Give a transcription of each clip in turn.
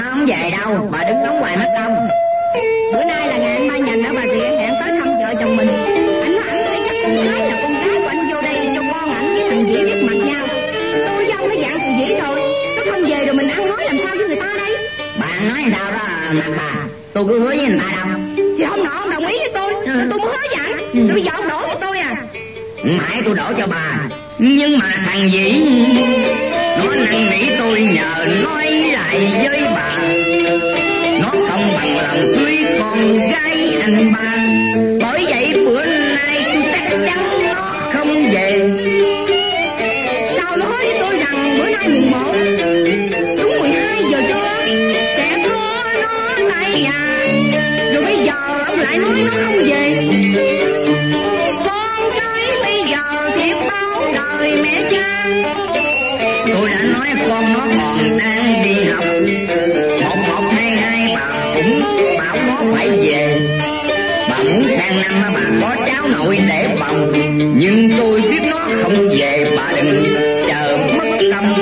nó không về đâu, bà đứng đóng hoài mất công. Bữa nay là ngày anh ba Nhành ở Bà Rịa hẹn tới thăm vợ chồng mình. Anh nói anh thấy chắc con gái là con gái của anh vô đây cho con ảnh với thằng Vĩ biết mặt nhau. Tôi với ông nó dặn thằng Vĩ rồi, nó không về rồi mình ăn nói làm sao với người ta đây? Bà nói sao đó mà bà, tôi cứ hứa với người ta đâu. Thì hôm nọ ông đồng ý với tôi mới hứa dặn. Rồi bây giờ ông đổ cho tôi à? Mãi tôi đổ cho bà, nhưng mà thằng Vĩ nó năn nỉ tôi nhờ nói lại với bà, nó không bằng lòng cưới con gái anh ba. Bởi vậy bữa nay tôi chắc chắn nó không về. Sao nó nói với tôi rằng bữa nay mùng 1 đúng 12 giờ trưa sẽ đưa nó tại nhà, rồi bây giờ ông lại nói nó không về. Con cái bây giờ thiệt báo đời mẹ cha. Tôi đã nói con nó còn đang đi học, 1122 bà cũng bảo nó phải về. Bà muốn sang năm bà có cháu nội để bồng, nhưng tôi biết nó không về, bà đừng chờ mất tâm.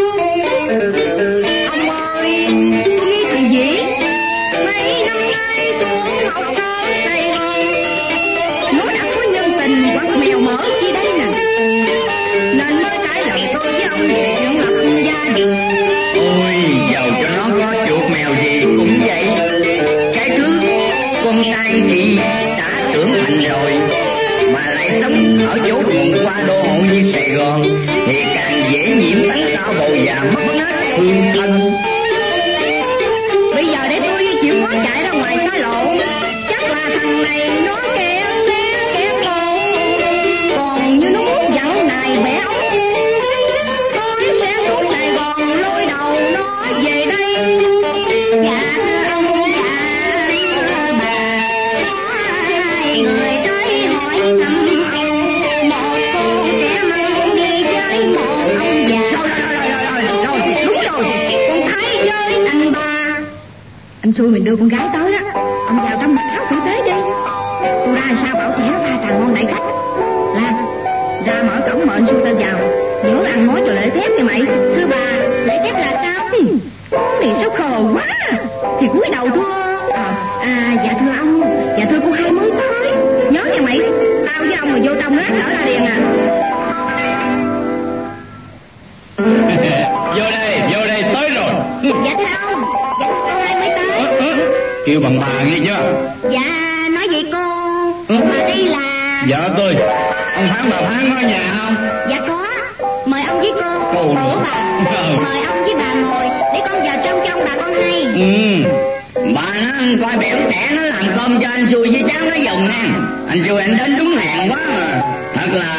Ông ơi, tôi nghĩ thằng Vĩ mấy năm nay xuống học ở Sài Gòn, nó đã có nhân tình quăng mèo mỡ chi đây nè, nên mới trái lời tôi với ông về chuyện lập gia đình. Ôi, dầu cho nó có chuột mèo gì cũng vậy. Cái thứ con trai thì đã trưởng thành rồi, mà lại sống ở chỗ vùng qua đô hộ như Sài Gòn, thì càng dễ nhiễm tánh sao bầu già mất hết thương thân. Bây giờ để tôi chịu khó chạy ra ngoài xa lộ, chắc là thằng này nó kéo cổ, còn như nó muốn dặn nài bẻ ống. Tôi sẽ xuống Sài Gòn lôi đầu nó về đây. Dạ ông dạ bà, hai người tới hỏi thăm ông, một cô trẻ măng đi với một ông già. Rồi, đúng rồi, con Thái với anh ba. Anh xui mình đưa con gái tới á, ông vào trong mặc áo tử tế đi. Tôi ra sao bảo trẻ pha trà ngon đại khách. Làm ra mở cổng mời anh xui tao vào, nhớ ăn nói cho lễ phép nha mày. Thưa bà, lễ phép là sao? Này sao khờ quá. Thì cúi đầu thưa dạ thưa ông, dạ thưa cô hai mới tới. Nhớ nha mày, tao với ông mà vô trong lát đỡ ra liền à. Vô đây tới rồi. Dạ thưa ông, dạ thưa cô hai mới tới. Kêu bằng bà nghe chưa? Dạ nói vậy cô, bà đây là Vợ tôi. Ông Phán, bà Phán có nhà không? Dạ có, mời ông với cô. Ủa bà, mời ông với bà ngồi để con vào trong bà con hay. Bà nó coi bẻo trẻ nó làm cơm cho anh xui với cháu nó dùng nè. Anh xui anh đến đúng hẹn quá mà. Thật là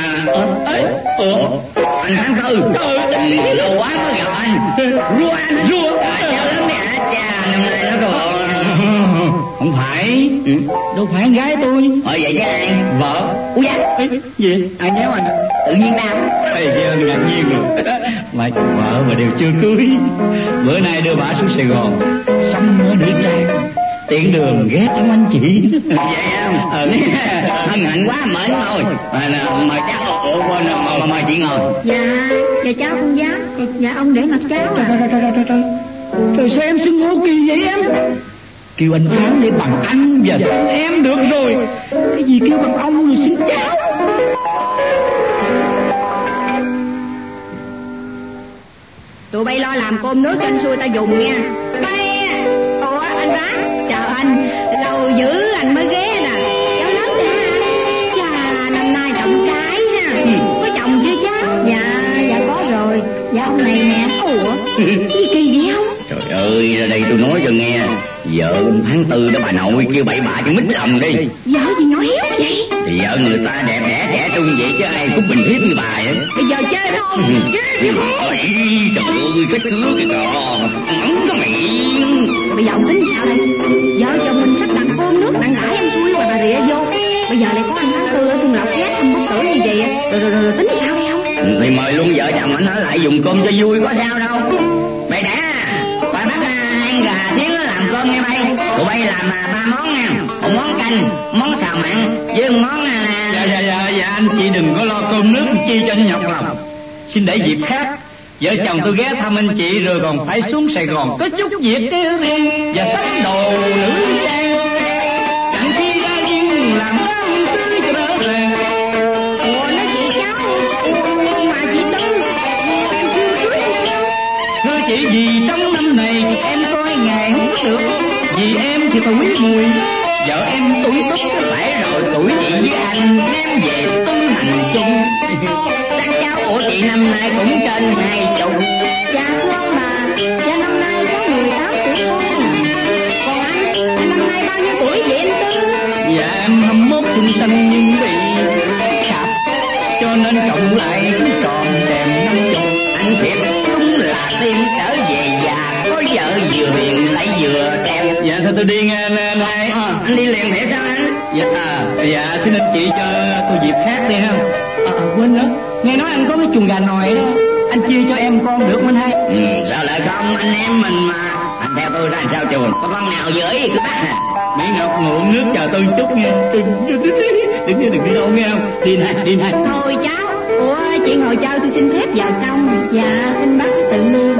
anh Phán Tư, lâu quá mới gặp anh. Rua cháu lắm nè. Cha năm nay nó còn Không phải, đâu phải con gái tôi. vậy chứ ai? Vợ. Úi da, Gì? Ai nhéo anh? tự nhiên nào? Ê chưa, ngạc nhiên rồi. Mà vợ mà đều chưa cưới. Bữa nay đưa bà xuống Sài Gòn, xong ở Nữ Trang, tiện đường ghé thăm anh chị. Vậy không? Hân hạnh quá, mến thôi. Mời cháu mời chị ngồi. Dạ cháu không dám. Dạ ông để mặt cháu à. Trời sao em xưng hô kỳ vậy em? Kêu anh Phán để bằng anh và xưng em được rồi. Cái gì kêu bằng ông rồi xưng cháu? Tụi bay lo làm cơm nước cho anh xui ta dùng nha. Ủa anh Bá, chào anh. Lâu dữ anh mới ghé nè. Cháu lớn nè. Chà, năm nay trọng cái ha. Có chồng chưa cháu? Dạ có rồi. Dạ ông này nè. Ủa gì kỳ vậy không? Trời ơi, ra đây tôi nói cho nghe. Vợ ông Phán Tư đó bà nội kêu bậy bạ cho mít lòng đi. Vợ gì nhỏ hiếu vậy? Thì vợ người ta đẹp đẽ trẻ trung vậy chứ ai cũng bình hiếp như bà vậy. Bây giờ chơi không? Chơi không? Ôi, trời ơi, cái thứ kìa kìa. Ống cái miệng. Bây giờ ông tính sao đây? Vợ chồng mình sắp đặt cơm nước đặng đãi em xui và bà rịa vô. Bây giờ lại có anh Phán Tư ở Xuân Lộc ghé thăm bất tử như vậy. Rồi tính sao đây không? Thì mời luôn vợ chồng anh ở lại dùng cơm cho vui, có sao đâu. Mày đã bà bắt ăn gà Thiến nó làm cơm nghe bay. Tụi bay làm 3 món nha. Một món canh, món xào mặn với một món Dạ anh chị đừng có lo cơm nước chi cho nó nhọc lòng. Xin để dịp khác Vợ chồng tôi ghé thăm anh chị rồi còn phải xuống Sài Gòn có chút việc kia riêng và sắm đồ nữ trang. Chẳng khi ra riêng làm đám cưới cho đỡ ràng. Ủa nói chị cháu mà chị Tư em chưa cưới. Thưa chị, vì trong năm này em coi nghề không có được. Vì em thì tuổi mùi, vợ em tuổi tốt chứ phải rồi, tuổi chị với anh em về tu hành chung. Các cháu của chị năm nay cũng trên 20. Dạ thưa ông bà, dạ năm nay có 18 tuổi thôi. Còn anh năm nay bao nhiêu tuổi vậy anh Tư? Dạ em 21 xuân xanh nhưng bị sạp, cho nên cộng lại cũng tròn đèn 50. Anh thiệt đúng là tiên trở về già, có vợ vừa hiền lại vừa đẹp. Dạ thôi tôi đi nghe này. Anh đi liền để sao anh? Dạ xin anh chị cho tôi dịp khác đi ha. Quên nữa, nghe nói anh có cái chuồng gà nòi đó, anh chia cho em con được không anh hai? Sao lại không, anh em mình mà. Anh theo tôi ra sao chuồng, có con nào với cứ bắt. Mỹ Ngọc ngụm nước chờ tôi chút nghe. Đừng đi đâu nghe không? Đi này. Thôi cháu, ủa chị ngồi chơi tôi xin phép vào trong. Dạ xin bác tự nhiên.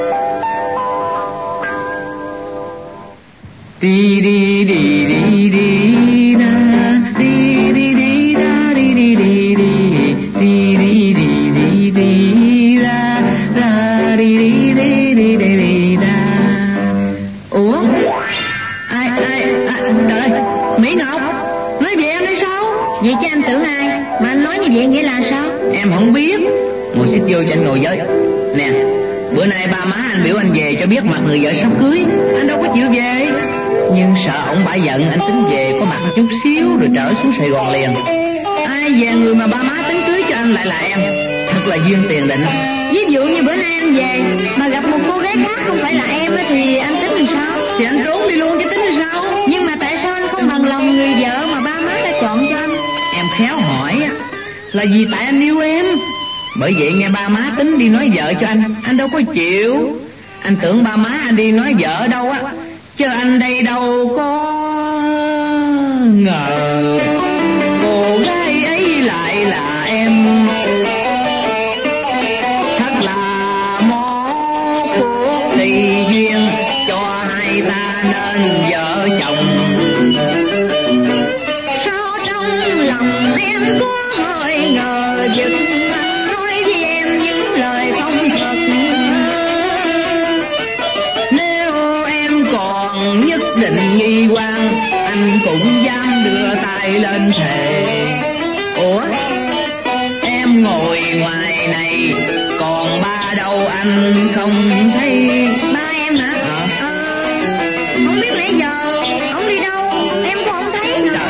Đi đi đi đi đi na đi đi đi na đi đi đi đi đi đi đi đi đi ra ra đi đi đi đi đi đi ra. Ủa ai trời ơi, Mỹ Ngọc nói vậy em nói sao? Vậy chứ anh tưởng ai mà anh nói như vậy nghĩa là sao? Em không biết. Ngồi xích vô cho anh ngồi với. Nè, bữa nay ba má anh biểu anh về cho biết mặt người vợ sắp cưới. Anh đâu có chịu về, nhưng sợ ổng bả giận, anh tính về có mặt chút xíu rồi trở xuống Sài Gòn liền. Ai về người mà ba má tính cưới cho anh lại là em. Thật là duyên tiền định. Ví dụ như bữa nay anh về mà gặp một cô gái khác không phải là em thì anh tính làm sao? Thì anh trốn đi luôn chứ tính là sao? Nhưng mà tại sao anh không bằng lòng người vợ mà ba má đã chọn cho anh? Em khéo hỏi á, là vì tại anh yêu em. Bởi vậy nghe ba má tính đi nói vợ cho anh đâu có chịu. Anh tưởng ba má anh đi nói vợ đâu á, chứ anh đây đâu có ngờ cô gái ấy lại là em. Thật là một cuộc tùy duyên cho hai ta nên vợ chồng. Sao trong lòng em có hơi ngờ vực, nói với em những lời không thật. Nếu em còn nhất định nghi quan, anh cũng dám đưa tay lên thề. Ủa, em ngồi ngoài này còn ba đâu anh không thấy? Ba em hả? Không biết nãy giờ ông đi đâu, em cũng không thấy nữa.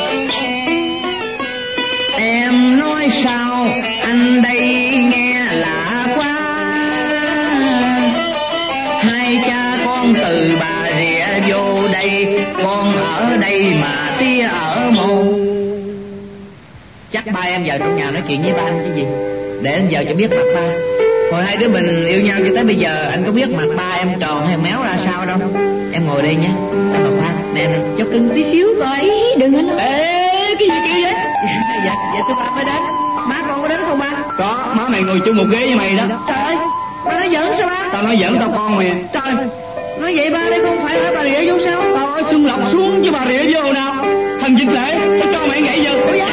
Em nói sao anh đây nghe lạ quá. Hai cha con từ Bà Rịa vô đây, con ở đây mà tía ở mô. Chắc ba em vào trong nhà nói chuyện với ba anh chứ gì, để anh vào cho biết mặt ba. Hồi hai đứa mình yêu nhau cho tới bây giờ anh có biết mặt ba em tròn hay méo ra sao đâu. Em ngồi đây nhé, anh Ngọc Phan, nè cho cưng tí xíu coi. Đừng anh ơi. Ê, cái gì kia vậy? Dạ tôi ba mới đến. Má con có đến không ba? Có, má mày ngồi chung một ghế với mày đó. Trời ơi, ba nói giỡn sao ba? Tao nói giỡn tao con mày. Trời, nói vậy ba đây không phải ở Bà Rịa vô sao? Tao ở Xuân Lộc xuống chứ Bà Rịa vô nào. Thần dịch lễ, tao cho mày nhảy giật. Ôi da,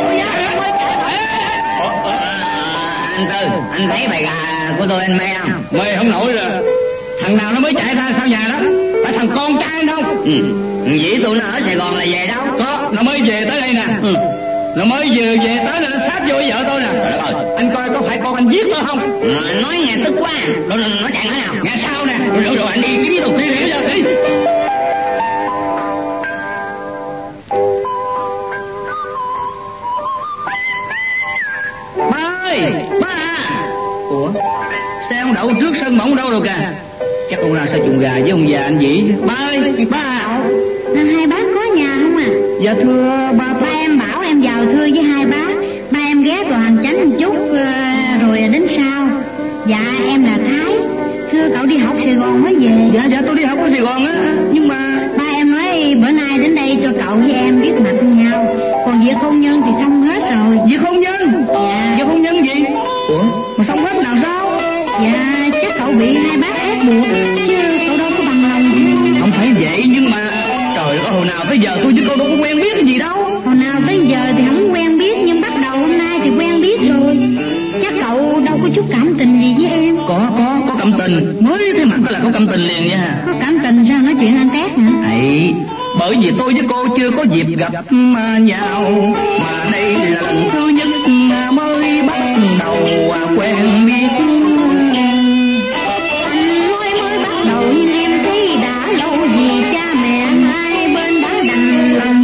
anh Tư, anh thấy bài gà của tôi anh mê không? Mày không nổi rồi. Thằng nào nó mới chạy ra sau nhà đó? Phải thằng con trai không? Dĩ tụi nó ở Sài Gòn là về đâu? Có, nó mới về tới đây nè. Nó mới vừa về tới là nó sát vô với vợ tôi nè. Anh coi có phải con anh giết tôi không? Nói nghe tức quá. Rồi nói chẳng nói nào. Nghe sao nè. Rồi anh đi kiếm tục đi đi đi. Ba ơi, ba à. Ủa, xe ông đậu trước sân mà ông đâu rồi kìa. Chắc ông ra sao chuồng gà với ông già anh Vĩ. Ba ơi, ba à. Hai bác có nhà không à? Dạ thưa ba. Ba em bảo em vào thưa với hai bác. Ba em ghé vào hành chánh một chút rồi đến sau. Dạ em là Thái. Thưa cậu đi học Sài Gòn mới về. Dạ tôi đi học ở Sài Gòn á. Nhưng mà ba em nói bữa nay đến đây cho cậu với em biết mặt nhau. Còn việc hôn nhân thì xong hết rồi. việc hôn nhân? Dạ. Việc hôn nhân gì? Ủa, mà xong hết làm sao? Dạ Có cảm tình sao nói chuyện ăn tét hả? Ấy, bởi vì tôi với cô chưa có dịp gặp nhau, mà đây là lần thứ nhất mới bắt đầu quen biết. Anh mới bắt đầu nhưng em thấy đã lâu vì cha mẹ hai bên đã đành lòng.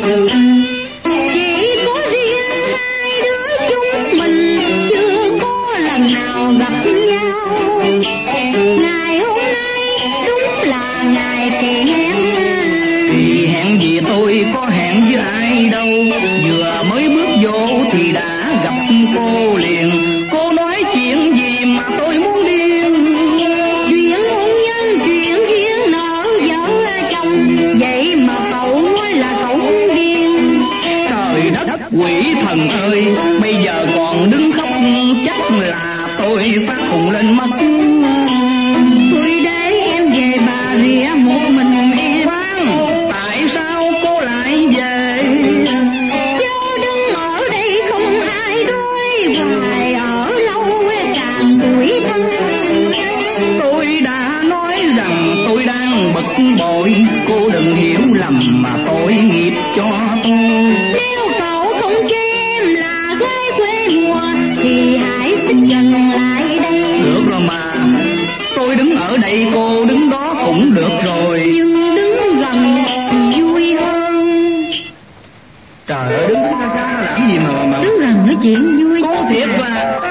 Chỉ có riêng hai đứa chúng mình chưa có lần nào gặp nhau. Ngày hôm nay đúng là ngày hẹn. Thì hẹn gì tôi có hẹn với ai đâu, vừa mới bước vô thì đã gặp cô liền. Cô nói chuyện gì mà tôi muốn điên. Chuyện hôn nhân chuyện riêng nợ vợ chồng, vậy mà cậu nói là cậu muốn điên. Trời đất quỷ thần ơi, bây giờ còn đứng khóc chắc là tôi phát khùng lên mất. Tôi để em về Bà Rịa một mình em. Khoan, tại sao cô lại về? Cháu đứng ở đây không ai đối hoài, ở lâu càng tuổi thân. Tôi đã nói rằng tôi đang bực bội, cô đừng hiểu lầm mà tội nghiệp cho tôi. Nếu cậu không chê em là gái quê mùa thì hãy xích gần lại đây. Được rồi mà, tôi đứng ở đây cô đứng đó cũng được rồi. Nhưng đứng gần thì vui hơn. Trời ơi, đứng xa xa làm gì mà Đứng gần nói chuyện vui. cô thiệt là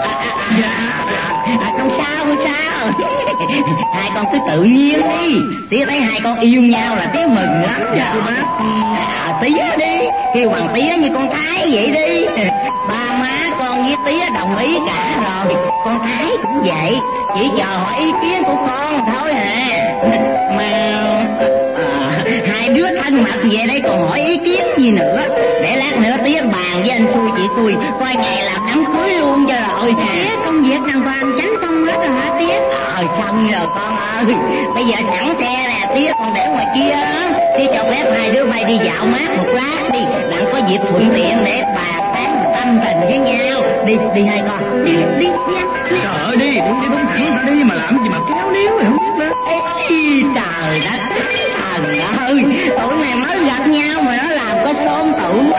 Không sao không sao. Hai con cứ tự nhiên đi. Tía thấy hai con yêu nhau là tía mừng lắm rồi. Tía đi, kêu bằng tía như con Thái vậy đi. Ba má con với tía đồng ý cả rồi. Con Thái cũng vậy, chỉ chờ hỏi ý kiến của con thôi à. Mà hai đứa thân mật về đây còn hỏi ý kiến gì nữa. Để lát nữa tía bàn với anh Xui chị Xui coi ngày làm đám cưới luôn cho rồi. Tía công việc đàng hoàng tránh xong hết rồi hả tía? Xong rồi con ơi. Bây giờ sẵn xe nè tía, còn để ngoài kia á. Tía cho phép hai đứa bay đi dạo mát một lát đi, đặng có dịp thuận tiện để bàn tán tâm tình với nhau. Đi hai con, đi nha. trời ơi, đi đúng thẳng ra đi mà làm gì mà kéo níu vậy không biết nữa. Ê, trời đất thần ơi, tụi này mới gặp nhau mà nó làm có xôn tụ quá.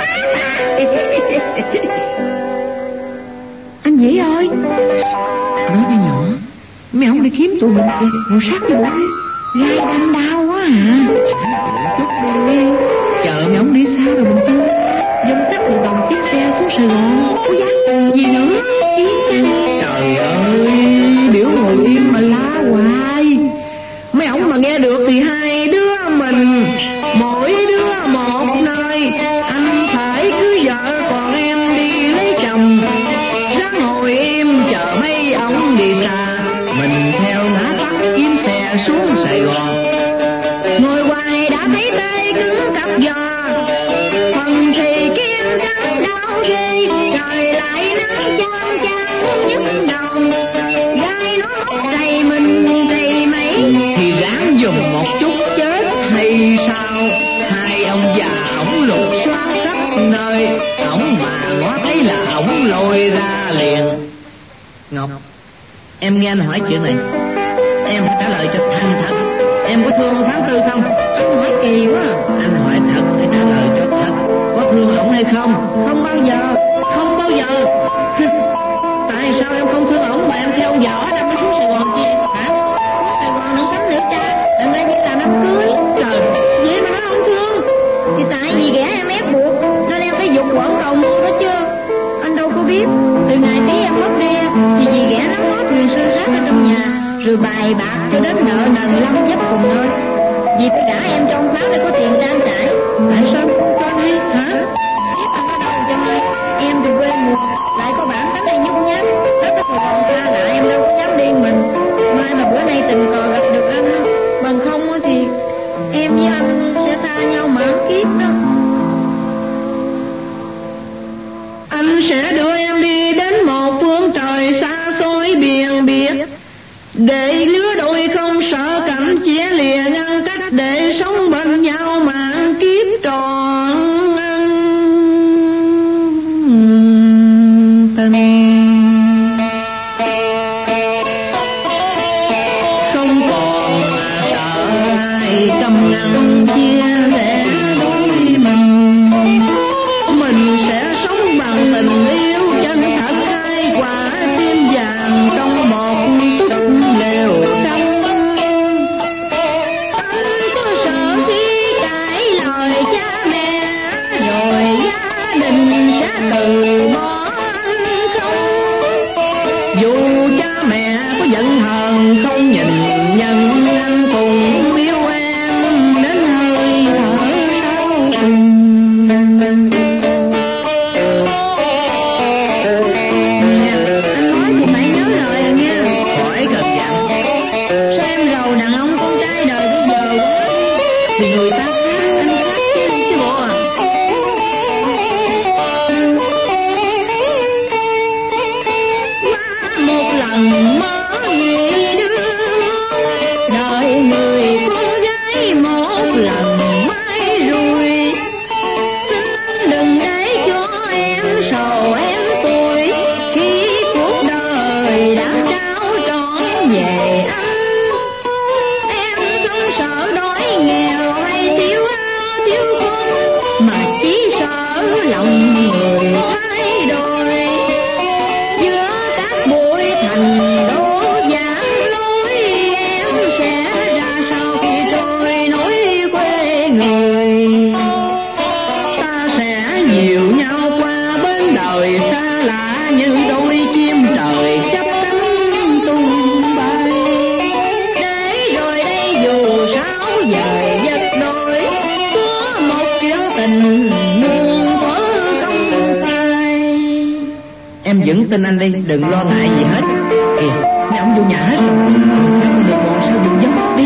Anh Vĩ ơi, nói cho nhỏ mày không đi kiếm tụi mình kìa, ngồi sát cho bụng đi. Gai đâm đau quá à. Chút đi, chờ mày không đi xa rồi mình chưa dông tắt từ đồng chiếc xe xuống Sài Gòn. Ôi da, gì nữa? Trời ơi, biểu ngồi im mà la hoài. Mấy ổng mà nghe được thì hai đứa mình mỗi đứa một nơi. Anh phải cưới vợ còn em đi lấy chồng, ráng ngồi im chờ mấy ổng đi xa. Mình theo ngã tắt kiếm xe xuống Sài Gòn. Ngồi hoài đã thấy tê cứng cặp giò, phần thì kiếm trắng đau ghê. Trời lại nắng chang chang nhức đầu, gai nó hút đầy mình thì mấy. Thì ráng dùng một chút chết hay sao? Hai ông già ổng lục soát khắp nơi, ổng mà ngó thấy là ổng lôi ra liền. Ngọc, em nghe anh hỏi chuyện này, em phải trả lời cho thành thật. Em có thương tháng Tư không? Anh hỏi kỳ quá. Anh hỏi thật để trả lời cho thật. Có thương ổng hay không? Không bao giờ. Không bao giờ. Tại sao em không thương ổng mà em theo ông già ở đâu mới xuống Sài Gòn chi? Hả? Sài Gòn đừng sắm nữa cha, đừng ra như là đám cưới. Trời, Vậy mà nó không thương thì tại vì ghẻ em ép buộc nên em phải dục quẩn cầu mua đó chưa. Anh đâu có biết từ ngày tí em mất đi thì vì ghẻ nắm hết người sơ sát ở trong nhà, rồi bài bạc cho đến nợ nần lâm dấp cùng nơi. Vì tôi gả em cho ông Pháo để có tiền trang trải. Tại sao không cho hay hả? Biết anh ở đâu cho hay. Em từ quê mùa lại có bản tính này nhút nhát, đất đất mà còn xa lạ em đâu có dám đi mình. Mai mà bữa nay tình cờ gặp được anh, bằng không thì em với anh sẽ xa nhau mãi kiếp đó. anh sẽ đưa em đi đến một phương trời xa xôi biển biệt, để lứa đôi không sợ cảnh chia lìa ngăn cách, để sống bên nhau mà tin anh đi, đừng lo ngại gì hết. Kìa, mấy ông vô nhà hết rồi. Không được bọn sao dùng dấu, đi.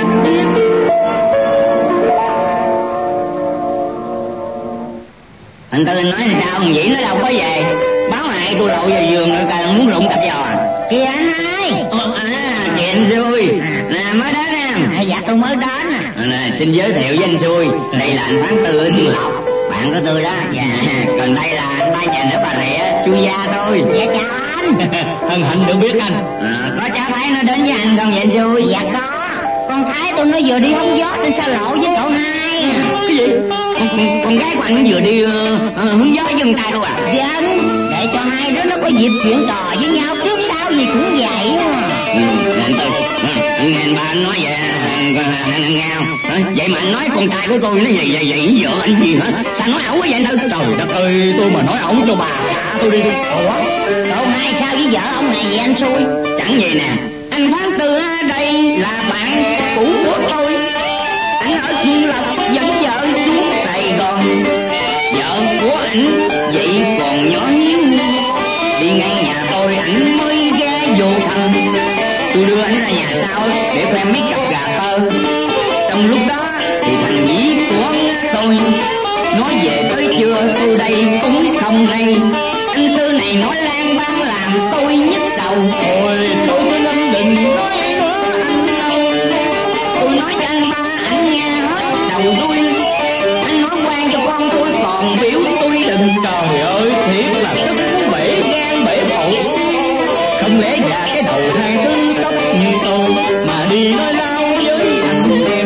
Anh Tư nói sao, thằng Vĩ nó đâu có về. Báo hại tôi lội vào giường rồi càng muốn rụng cặp giò. Kìa anh hai. Chị anh Xui. Nè mới đến em. Dạ tôi mới đến. Nè xin giới thiệu với anh Xui. Đây là anh Phán Tư ở Thiên Lộc. Bạn của tôi đó. Dạ. Còn đây là anh ba nhà ở Bà Rịa, Chu Gia thôi. Dạ chào anh. Hân hạnh được biết anh. Có cháu Thái nó đến với anh không vậy anh Xui? Dạ có. Con Thái tôi nó vừa đi hóng gió trên xa lộ với cậu hai. Cái gì? Con gái của anh nó vừa đi hứng gió với con trai đâu à? Dân, để cho hai đứa nó có dịp chuyện trò với nhau, trước sau gì cũng vậy. Anh Tư, nghe anh ba anh nói vậy, anh nghe không? Vậy mà anh nói con trai của tôi nó vậy vợ anh gì hả? Sao nói ẩu quá vậy anh Tư? Trời đất ơi, tôi mà nói ổng cho bà xả tôi đi. Ủa, cậu hai sao với vợ ông này vậy anh Xui? Chẳng gì nè, anh Phán Tư ở đây là bạn cũ của tôi. Anh ở Thiên Lộc dẫn vợ xuống Sài Gòn. Vợ của ảnh vậy còn nhỏ nhíu, đi ngang nhà tôi ảnh mới ghé vô thăm. Tôi đưa ảnh ra nhà sau để khoe mấy cặp gà tơ. Trong lúc đó thì thằng Vĩ của tôi nói về tới trưa tôi đây cũng không hay. Anh Tư này nói lan ban làm tôi nhức đầu. Ôi, tôi xin anh đừng nói nữa anh đâu. Tôi nói cho anh ba anh nghe hết đầu tôi. Anh nói quan cho con tôi còn biểu tôi đừng. Trời ơi, thiệt là sức bể gan bể phổi. Không lẽ già cái đầu hai thứ tóc như tôi mà đi nói lao với anh em.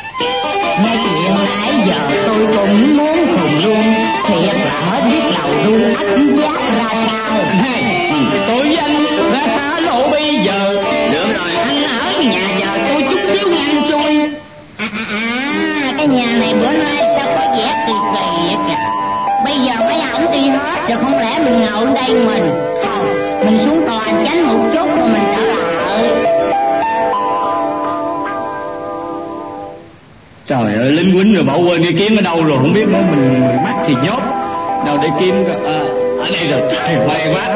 Nghe chuyện nãy giờ tôi cũng muốn khùng luôn. Thiệt là hết biết đầu đuôi ách giác ra sao. Tôi với anh ra xa lộ bây giờ. Được rồi, anh ở nhà giờ tôi chút xíu nghe anh Xui. Cái nhà này bữa nay sao có vẻ kỳ kỳ vậy kìa. Bây giờ mấy ổng đi hết rồi, không lẽ mình ngồi ở đây mình. Thôi, mình xuống tòa tránh một chút rồi mình trở lại. Trời ơi, lính quýnh rồi bỏ quên cái kiếm ở đâu rồi không biết nữa. Mình bắt thì nhốt đâu để kiếm. Ở đây rồi. Trời may quá.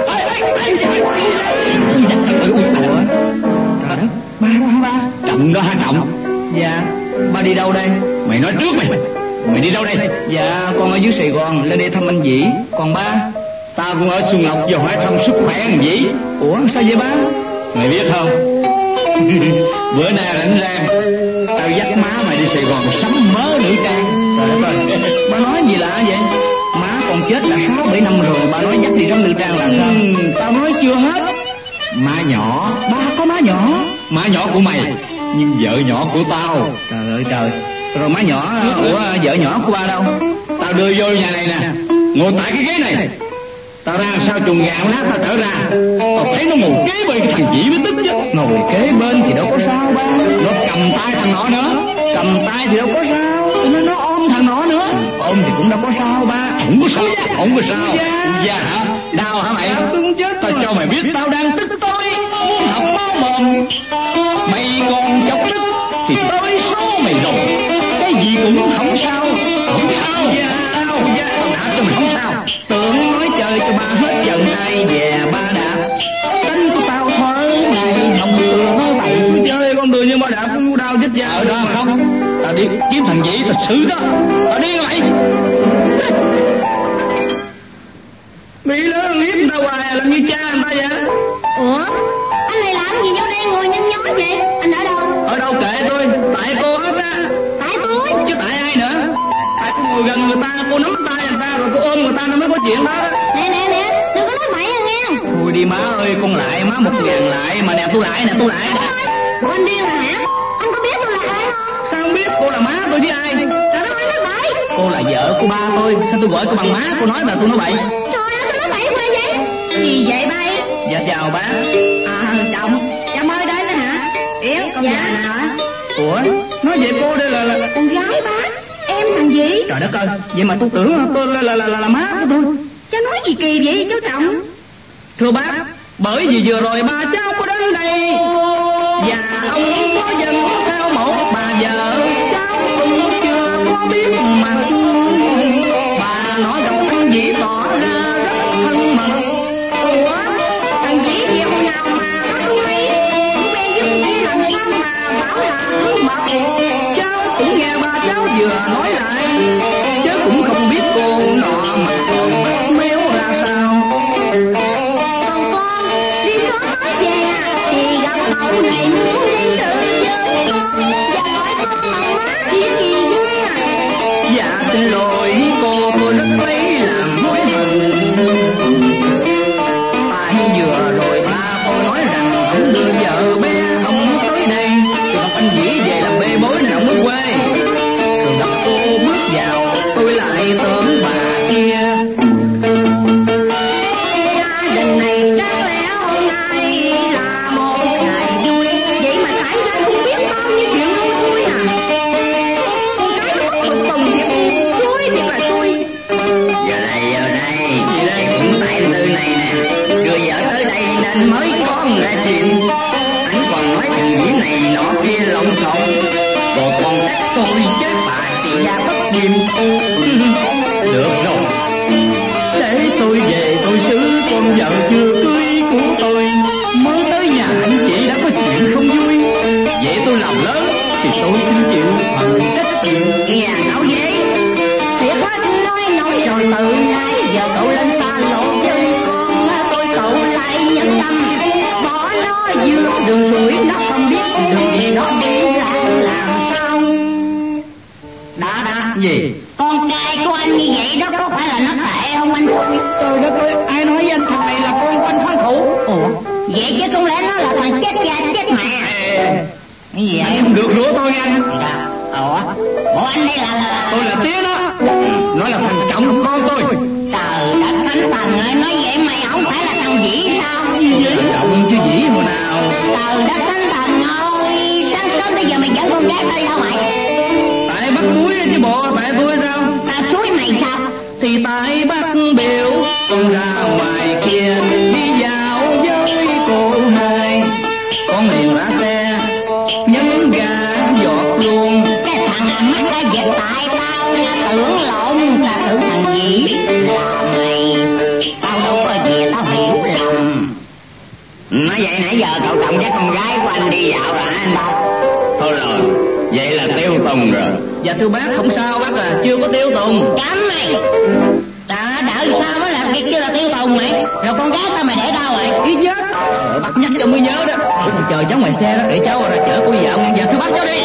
Ba đó hả ba? Trọng đó hả Trọng? Dạ. Ba đi đâu đây? Mày nói trước mày. Mày đi đâu đây? Dạ con ở dưới Sài Gòn lên đây thăm anh Vĩ. Còn ba? Ta cũng ở Xuân Lộc giờ hỏi thăm sức khỏe anh Vĩ. Ủa sao vậy ba? Mày biết không? Bữa nay rảnh rang tao dắt má mày đi Sài Gòn sắm mớ nữ trang. Trời ơi, ba nói gì lạ vậy? Má còn chết là 6-7 năm rồi, ba nói dắt đi sắm nữ trang là sao? Tao nói chưa hết. Má nhỏ, ba có má nhỏ. Má nhỏ của mày, nhưng vợ nhỏ của tao. Trời ơi trời. Rồi má nhỏ, ủa vợ nhỏ của ba đâu? Tao đưa vô nhà này nè, ngồi tại cái ghế này. Tao ra sao chuồng gà lát tao trở ra, tao thấy nó ngồi kế bên cái thằng Vĩ mới tức chứ. Ngồi kế bên thì đâu có sao ba. Nó cầm tay thằng nọ nữa. Cầm tay thì đâu có sao. Nó ôm thằng nọ nữa. Ôm thì cũng đâu có sao ba. Không có sao. Không có sao. Dạ hả? Đau hả mày? Tao cho mày biết tao đang tức tối, muốn học máu mồm. Mày còn chọc tức thì tới số mày rồi. Cái gì cũng không sao. Không sao. Tao đã cho mày không sao. Tưởng nói chơi cho ba hết giận ai về ba đạp. Tính của tao thở ngày hồng vừa nói bậy. Cứ chơi con đường như ba đạp cũng đau chết da. Ở đó không? Tao đi kiếm thằng Vĩ tao xử đó. Tao đi mày. Bị lớn hiếp tao hoài làm như cha anh ta vậy. Ủa, anh này làm gì vô đây ngồi nhăn nhó vậy? Anh ở đâu? Ở đâu kệ tôi, tại cô hết á. Tại tôi? Chứ tại ai nữa? Tại cô ngồi gần người ta, cô nắm tay người ta rồi cô ôm người ta nó mới có chuyện đó. Nè, đừng có nói bậy à nghe. Thôi đi má ơi, con lại má 1.000 lại mà nè tôi lại nè. Ủa anh điên rồi hả? Anh có biết tôi là ai không? Sao không biết cô là má tôi với ai? Trời đất ơi, nói bậy. Cô là vợ của ba tôi, sao tôi gọi cô bằng má? Cô nói là tôi nói bậy. Trời ơi, sao nói bậy quá vậy? Gì vậy bay? Dạ chào bác. Chồng mới đến đó hả? Yến, con già nào á? Ủa, nói vậy cô đây là con gái bác. Em thằng gì? Trời đất ơi, vậy mà tôi tưởng tôi là má của tôi. Cháu nói gì kỳ vậy chú Trọng? Thưa bác, bởi vì vừa rồi ba cháu có đến đây và ông có dân theo một bà vợ, cháu cũng chưa có biết mặt. Bà nói gặp anh Vĩ tỏ ra rất thân mật. Ủa, anh mới có ra chuyện. Anh còn nói thằng Vĩ này nọ kia lộn xộn, rồi còn trách tôi chết bà chị gia bất nghiêm. Được rồi, để tôi về tôi xử con vợ chưa cưới của tôi. Mới tới nhà anh chị đã có chuyện không vui, vậy tôi làm lớn thì tôi xin chịu phần trách nhiệm. Kìa cậu Vĩ, thiệt hết nói rồi từ nay giờ cậu lên xa lộ với con tôi, cậu lại nhân tâm bỏ nó giữa đường đuổi, nó không biết đường gì nó đi làm sao. Đó Gì? con trai của anh như vậy đó có phải là nó tệ không anh? Trời đất ơi, ai nói với anh thằng này là con của anh Phan Thủ? Ủa vậy chứ không lẽ nó là thằng chết cha chết mẹ? Cái gì Anh không được rủa tôi anh. Ủa bộ anh đây là Tôi là Tía đó, nó là thằng trọng con tôi. trời đất thánh thần ơi, nói vậy mày không phải là thằng Vĩ sao? Trọng chứ Vĩ hồi nào. Trời đất thánh thần ơi, sáng sớm tới giờ mày dẫn con gái tới đâu mày? Tại bắt suối chứ bộ, tại tôi sao? Ta suối mày sao? Thì tại bắt biểu con ra ngoài kia đi dạo với cô hai. Con liền lái xe nhấn ga giọt luôn. Cái thằng mắt cái dịch tại tao tưởng lộn, ta tưởng thằng Vĩ là mày. Tao đâu có gì tao hiểu lầm. Nói vậy nãy giờ cậu Trọng dắt con gái của anh đi dạo là anh đâu? Thôi rồi, vậy là tiêu tùng rồi. Dạ thưa bác, không sao bác à, chưa có tiêu tùng. Cấm mày. Đã đợi sao mới làm việc chưa là tiêu tùng mày? Rồi con gái tao mày để đâu rồi? Ý chết. Bác nhắc cho mới nhớ đó. Ủa còn chờ cháu ngoài xe đó, để cháu ra chở cô đi dạo ngang. Dạ thưa bác cháu đi.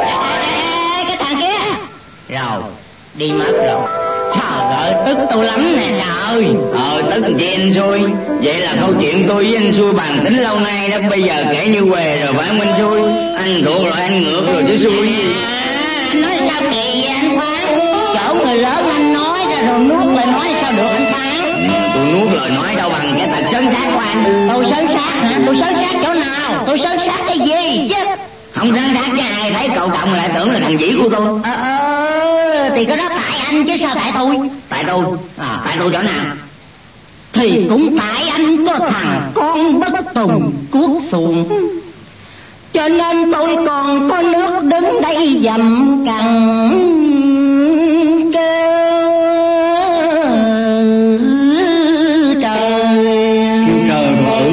Cái thằng kia. Rồi, đi mất rồi. Trời ơi, tức tôi lắm nè trời. Tức gì anh xui. Vậy là câu chuyện tôi với anh xui bàn tính lâu nay đó, bây giờ kể như què rồi phải không anh xui? Anh thuộc lại anh ngược rồi chứ xui gì. Anh nói sao kỳ vậy anh Phán? Chỗ người lớn anh nói ra rồi nuốt lời nói sao được anh Phán? Tôi nuốt lời nói đâu bằng cái tật sấn sát của anh. Tôi sấn sát hả? Tôi sấn sát chỗ nào? Tôi sấn sát cái gì chứ? Không sấn sát cái ai thấy cậu Trọng lại tưởng là thằng Vĩ của tôi. Thì cái đó tại anh chứ sao tại tôi? Tại tôi? Tại tôi chỗ nào? Thì cũng tại anh có thằng con bất tùng cuốc xuồng, cho nên tôi còn có nước đứng đây dầm cằn kêu trời. Kêu trời bự.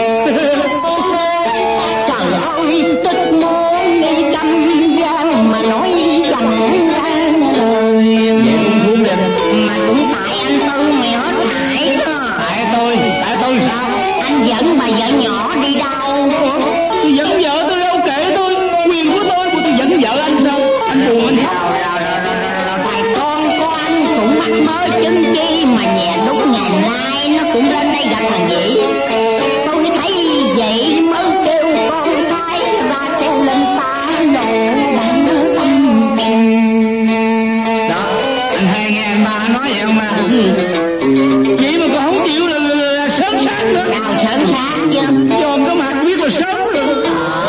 Trời ơi, tức muốn đi đâm gian mà nói dầm ra lời. Vậy cũng thương em. Mà cũng tại anh Tư mày hết hại đó. Tại tôi sao? Anh dẫn bà vợ nhỏ đi đâu? Tôi dẫn vợ tôi đâu kệ tôi, quyền của tôi dẫn vợ anh sao? Anh buồn anh sao? Thầy con của anh cũng mắc mớ chứng chi mà nhà đúng ngày nay nó cũng lên đây gặp thằng Vĩ. Tôi thấy vậy mới kêu con thái ra treo lên xa lộ đặng tâm tình. Đó, anh hay nghe anh ba nói vậy không mà? Vậy mà còn không chịu là sớm sáng nữa. Nào sớm sáng chứ? Chồn có mặt biết là sớm rồi.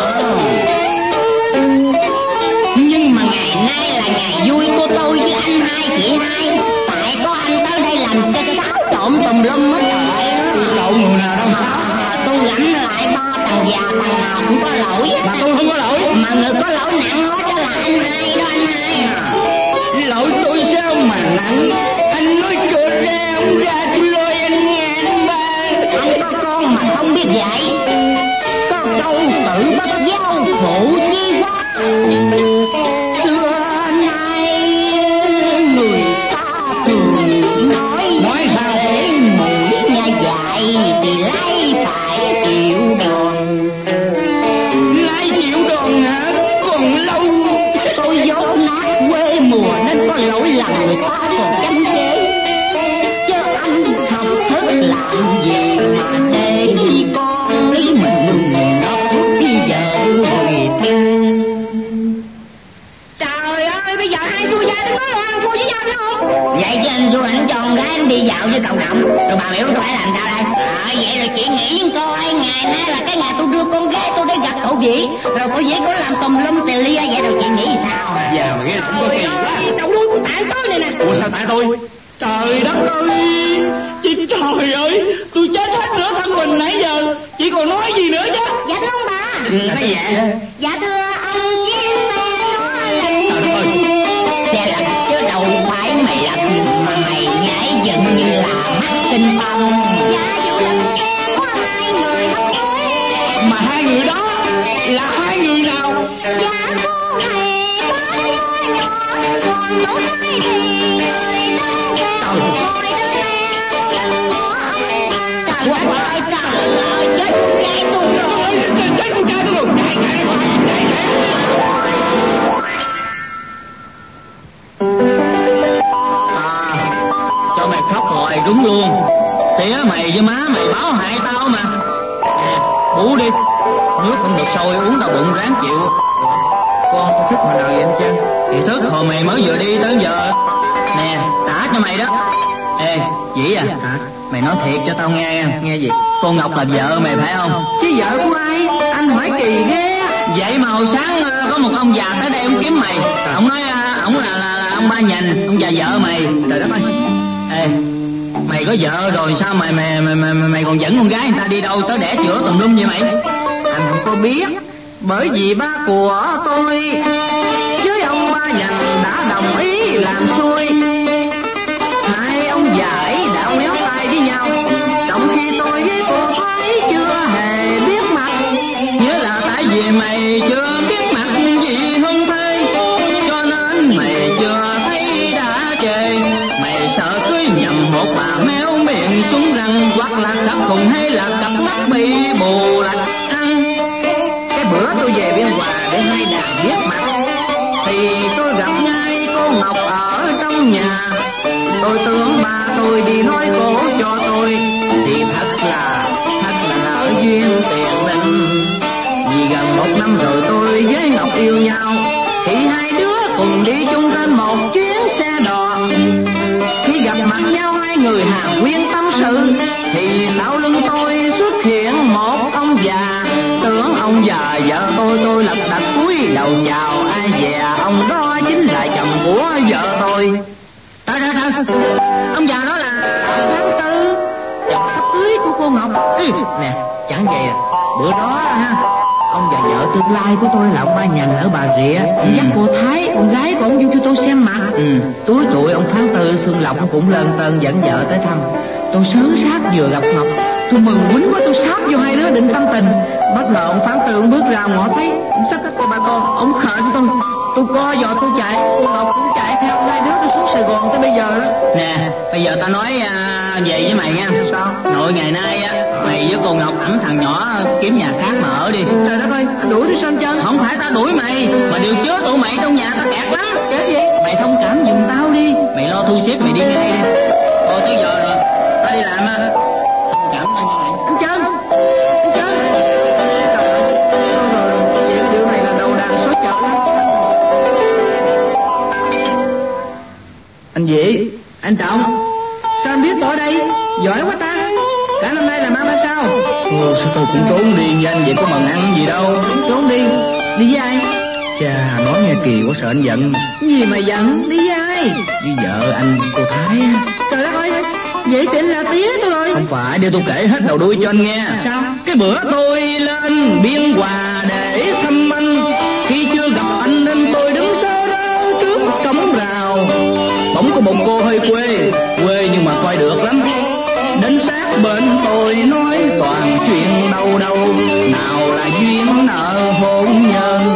Nhưng mà ngày nay là ngày vui của tôi với anh hai chị hai. Tại có anh tới đây làm cho xáo trộn tùm lum hết trời. Cậu người nào đâu sao? Tôi gánh lại ba thằng già thằng nào cũng có lỗi. Mà tôi không có lỗi. Mà người có lỗi nặng hết đó là anh hai đó, anh hai. Lỗi tôi sao mà nặng? Anh nói cửa ra ông ra tôi lôi anh nghe anh ba. Anh có con mà không biết dạy, có câu tự bất giáo phụ chi quá. Xưa nay người ta thường nói sao? để mũi nghe dạy thì lấy phải chịu đòn. Lái chịu đòn hả? Còn lâu. Tôi dốt nát quê mùa nên có lỗi lầm người ta còn chăm chế. Chứ anh học thức làm gì mà để đi con ý mình lùng nó bây giờ người ta. Trời ơi, bây giờ hai xui gia đứng nói là ăn cô với nhau phải không? Vậy chứ anh xui anh cho con gái anh đi dạo với cậu Trọng, rồi bà biểu tôi phải làm sao đây? Vậy rồi chị nghĩ với coi, ngày nay là cái ngày tôi đưa con gái tôi đi gặp cậu Vĩ, rồi cậu Vĩ có làm tùm lum tì lia vậy rồi chị nghĩ sao? Dạ mà nghe cũng có kỳ quá. Cậu nuôi của tại tôi này nè. Ủa sao tại tôi? Trời đất ơi! Chị trời ơi! Tôi chết hết nửa thân mình nãy giờ. Chị vậy đó? Dạ thưa ông, chiếc xe nó lên. Trời đất ơi, xe lật chứ đâu phải mày lật, mà mày nhảy dựng như là mắt tinh bông. Dạ vụ lật xe có hai người hấp hối. Mà hai người đó là hai người nào? Dạ cô thầy quá nhỏ nhỏ, còn lỗ hai thì người đâu cao. Ngồi trên xe có lần của ông. Trời ơi, trời ơi, chết nhảy tôi rồi. Chết con trai tôi rồi. Cho mày khóc hoài đúng luôn. Tía mày với má mày báo hại tao mà. Nè, bú đi. Nước không được sôi, uống đau bụng ráng chịu. Con thức hồi nào vậy anh Trân? Thì thức hồi mày mới vừa đi tới giờ. Nè, trả cho mày đó. Ê, Dĩ à, Hả? mày nói thiệt cho tao nghe nha. Nghe gì? Cô Ngọc là vợ mày phải không? Chứ vợ của ai? Anh hỏi kỳ ghê. Vậy mà hồi sáng có một ông già tới đây ông kiếm mày. Ông nói ổng là ông Ba Nhành, ông già vợ mày. Trời đất ơi. Ê, mày có vợ rồi sao mày còn dẫn con gái người ta đi đâu tới đẻ chữa tùm lum vậy mày? Anh không có biết. Bởi vì ba của tôi với ông Ba Nhành đã đồng ý làm xuôi. Hai ông già ấy đã méo tay với nhau, trong khi tôi với cô Thái chưa hề biết mặt. Nhớ là tại vì mày chưa biết mặt gì hơn thế, cho nên mày chưa thấy đã chê. Mày sợ cưới nhầm một bà méo miệng xuống răng, hoặc là cặp cùng hay là cặp mắt bị bù lạch ăn. Cái bữa tôi về Biên Hòa để hai đàn biết mặt thì tôi gặp ngay cô Ngọc ở trong nhà. Tôi tưởng ba tôi đi nói cổ cho tôi, thì thật là nợ duyên tiền định. Vì gần 1 năm rồi tôi với Ngọc yêu nhau, thì hai đứa cùng đi chung trên một chuyến xe đò. Khi gặp mặt nhau hai người hàn huyên tâm sự, thì sau lưng tôi xuất hiện một ông già. Tưởng ông già vợ tôi lật đật cúi đầu chào. Ai dè ông đó chính là chồng của vợ tôi. Trời, ông già đó là Tháng Tư, chồng sắp cưới của cô Ngọc. Nè, chẳng vậy à, bữa đó ha, ông và vợ tương lai của tôi là ông Ba Nhành ở Bà Rịa, dắt cô Thái, con gái của ông vô cho tôi xem mặt. Túi tuổi ông Tháng Tư Xuân Lộc cũng lơn tơn dẫn vợ tới thăm. Tôi sớm sát vừa gặp Ngọc, tôi mừng quýnh quá, tôi sát vô hai đứa định tâm tình. Bất ngờ ông Tháng Tư ông bước ra ngõ thấy ông xách cô ba con, ông khởi tôi co giò tôi chạy, cô Ngọc cũng chạy theo, hai đứa tôi xuống Sài Gòn tới bây giờ đó. nè, bây giờ tao nói về với mày nha. Sao? Nội ngày nay á, mày với cô Ngọc ẵm thằng nhỏ kiếm nhà khác mà ở đi. Trời đất ơi, anh đuổi tôi sao chân? Không phải tao đuổi mày, mà điều chứa tụi mày trong nhà tao kẹt lắm. Cái gì? Mày thông cảm giùm tao đi. Mày lo thu xếp mày đi ngay đi. Thôi tới giờ rồi, tao đi làm á. Thông cảm cho mày. Anh Trân! Trời ơi, vậy cái điều này là đầu đàn số chợ lắm. Anh Vĩ, anh Trọng, sao anh biết tôi ở đây? Giỏi quá ta. Cả năm nay làm ăn ra sao? Sao tôi cũng trốn đi với anh vậy, có mần ăn gì đâu. Trốn đi. Đi với ai? Chà, nói nghe kỳ quá sợ anh giận. Gì mà giận? Đi với ai? Với vợ anh cô Thái á. Trời đất ơi, vậy tiện là tía tôi rồi. Không phải, để tôi kể hết đầu đuôi cho anh nghe. Sao? Cái bữa tôi lên Biên Hòa để thăm anh, khi chưa gặp anh nên tôi đứng sơ rao trước cổng rào. Bỗng có một cô hơi quê nhưng mà coi được lắm. Đến sát bên tôi nói toàn chuyện đâu nào là duyên nợ hôn nhân.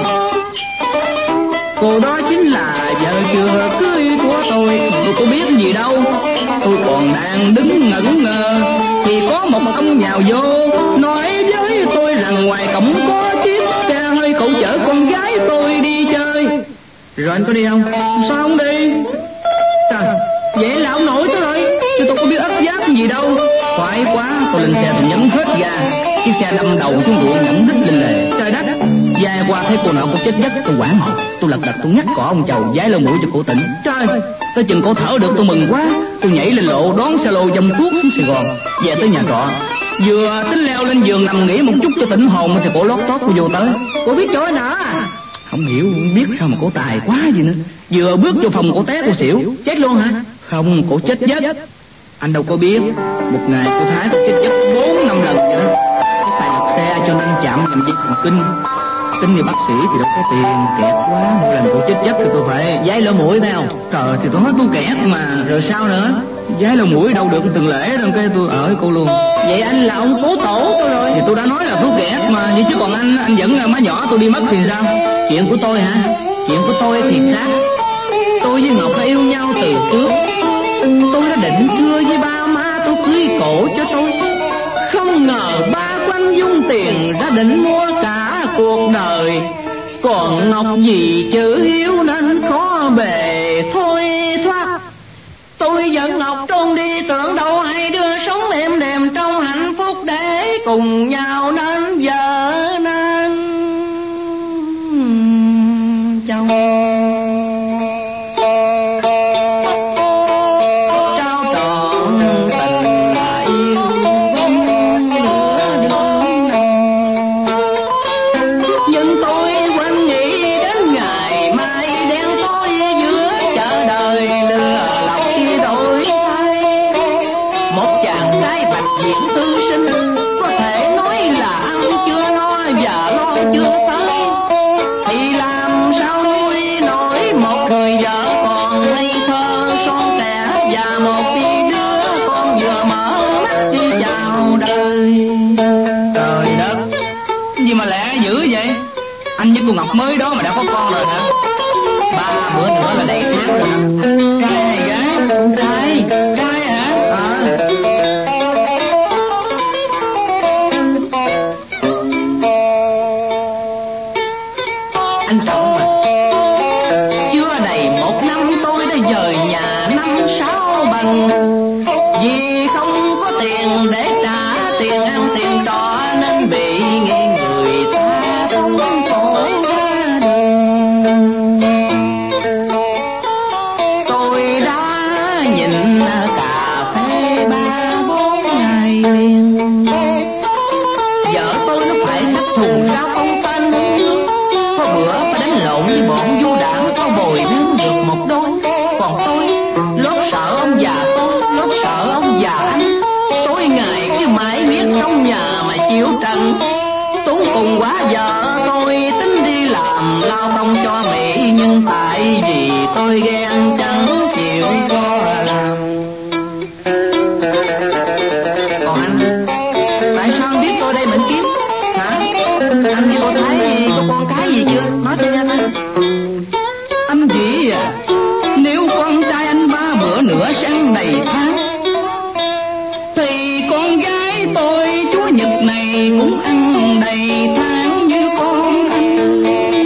Cô đó chính là vợ chưa cưới của tôi có biết gì đâu. Tôi còn đang đứng ngẩn ngơ thì có một ông nhào vô nói với tôi rằng ngoài cổng có chiếc xe hơi cậu chở con gái tôi đi chơi. Rồi anh có đi không? Sao không đi? Trời, vậy là ông nội tôi rồi. Chứ tôi có biết ấp giáp gì đâu. Khoái quá, tôi lên xe tôi nhấn hết ga. Chiếc xe đâm đầu xuống ruộng nhẫn đít lên lề. Trời đất! Dài qua thấy cô nào cũng chết giấc, tôi hoảng hồn. Tôi lật đật tôi nhắc cỏ ông chầu vái lỗ mũi cho cổ tỉnh. Trời! Tới chừng cổ thở được tôi mừng quá. Tôi nhảy lên lộ đón xe lô dâm tuốt xuống Sài Gòn về tới nhà trọ. Vừa tính leo lên giường nằm nghỉ một chút cho tỉnh hồn thì cổ lót tót cô vô tới. Cô biết chỗ nào à? Không hiểu, không biết sao mà cổ tài quá gì nữa. Vừa bước vô phòng cổ té cô xỉu. Chết luôn hả? Không, cổ chết giấc. Anh đâu có biết, một ngày cô Thái chết giấc 4-5 lần vậy đó. Cái tài lật xe cho nên chạm làm dây thần kinh. Tính như bác sĩ thì đâu có tiền, kẹt quá, mỗi lần tôi chết giấc thì tôi phải giái lỗ mũi phải không? Trời thì tôi nói tôi kẹt mà, rồi sao nữa? Giái lỗ mũi đâu được từng lễ đâu, cái tôi ở cô luôn. Vậy anh là ông cố tổ tôi rồi. Thì tôi đã nói là tôi kẹt mà, vậy chứ còn anh dẫn má nhỏ tôi đi mất thì sao? Chuyện của tôi hả? Chuyện của tôi thì khác. Tôi với Ngọc đã yêu nhau từ trước. Tôi đã định thưa với ba má tôi cưới cổ cho tôi. Không ngờ ba quanh dung tiền ra định mua cả cuộc đời. Còn Ngọc vì chữ hiếu nên khó bề thôi thoát. Tôi dẫn Ngọc trốn đi, tưởng đâu hai đứa sống êm đềm trong hạnh phúc để cùng nhau nên vợ nên chồng. Cô Ngọc mới đó mà đã có con rồi hả? 3 bữa nữa là đầy tháng rồi. Trai hay gái? Trai hả? Anh Trọng mà, chưa đầy 1 năm tôi đã dời nhà 5-6 bằng. Vì không có tiền để trả tiền ăn tiền trọ nên bị nghi người ta không khổ. Tôi đã nhìn cà phê 3-4 ngày liền. Vợ tôi nó phải xách thùng rau không tên nước. Có bữa phải đánh lộn với bọn du đảng có bồi lên được một đôi. Còn tôi lốt sợ ông già tôi, lốt sợ ông già anh. Tối ngày cứ mãi biết trong nhà mà chịu trận. Tốn cùng quá vợ tôi tính đi làm lao công cho Mỹ. Nhưng tại vì tôi ghen chẳng chịu cho làm. Còn anh, tại sao anh biết tôi đây bệnh kiếm? Hả? Anh với cô thấy có con cái gì chưa? Nói tôi nghe coi. Anh nghĩ à, nếu con trai anh 3 bữa nữa sẽ ăn đầy tháng, thì con gái tôi Chúa Nhật này cũng ăn đầy tháng như con anh.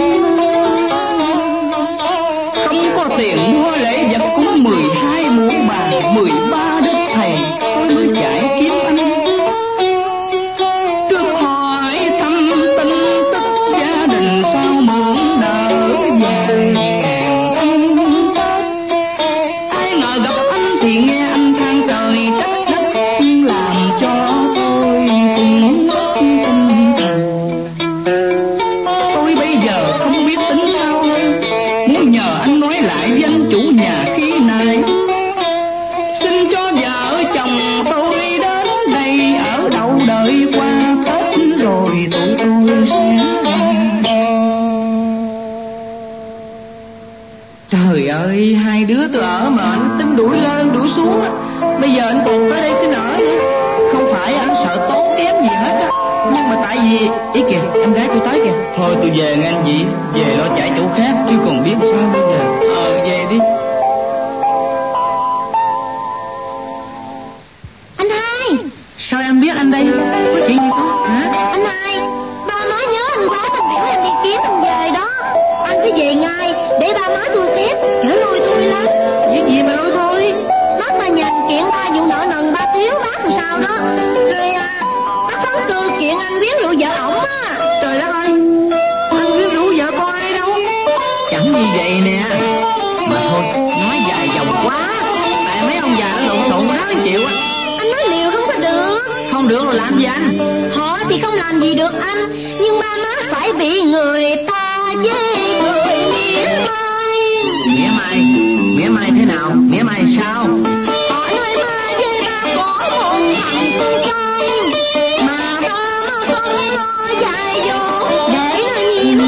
không có tiền mua lễ vật cũng 12 muỗng bàn, 13 đức thầy, tôi mới chạy kiếm anh. Trước hỏi thăm tin tức gia đình sao mượn đỡ dài anh. Ai ngờ gặp anh thì nghe anh than trời trách đất, làm cho tôi cũng tinh thần. Tôi bây giờ không biết tính sao, muốn nhờ anh nói lại với anh chủ nhà khi này. Xin cho vợ chồng tôi đến đây ở đậu đợi qua Tết rồi tụi tôi sẽ ra. Trời ơi, hai đứa tôi ở mà anh tính đuổi lên đuổi xuống. Bây giờ anh còn tới đây xin ở nữa. Không phải anh sợ tốn kém gì hết á, nhưng mà tại vì ý kìa, em gái tôi tới kìa. Thôi tôi về nghe anh chị, về lo chạy chỗ khác chứ còn biết sao bây giờ. Về đi. Anh hai. Sao em biết anh đây? Có chuyện gì không? Hả? Anh hai, ba má nhớ anh quá, tôi biểu anh đi kiếm anh về đó. Anh phải về ngay để ba má tôi xếp, chở lui tôi lắm. Việc gì mà lui thôi? Bác ta nhờ kiện 3 vụ nợ nần 3 tiếng bác làm sao đó. Rồi bác phán cư kiện anh viết rượu vợ ổng á. Trời đất ơi, anh viết rủ vợ con ai đâu. Chẳng như vậy nè. Mà thôi, nói dài dòng quá. Tại mấy ông già nó lộn xộn quá nó chịu á. Anh nói liều không có được. Không được rồi làm gì anh? Họ thì không làm gì được anh, nhưng ba má phải bị người ta với người mỉa mai. Mỉa mai thế nào? Mỉa mai sao? Họ nói ba với ba có một thằng con trai, mà ba má không lo dạy dỗ để nó nhiễm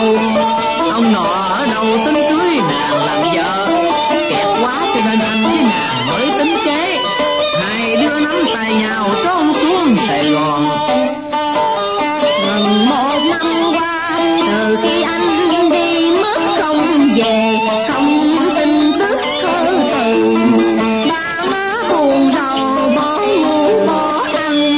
đâu. Ông nọ ở đâu tính cưới nàng làm vợ, kẹt quá cho nên anh với nàng mới tính kế. Hai đứa nắm tay nhau trốn xuống Sài Gòn. Gần 1 năm qua, từ khi anh đi mất không về, không tin tức khơi từ. Ba má buồn rầu bỏ ngủ bỏ ăn.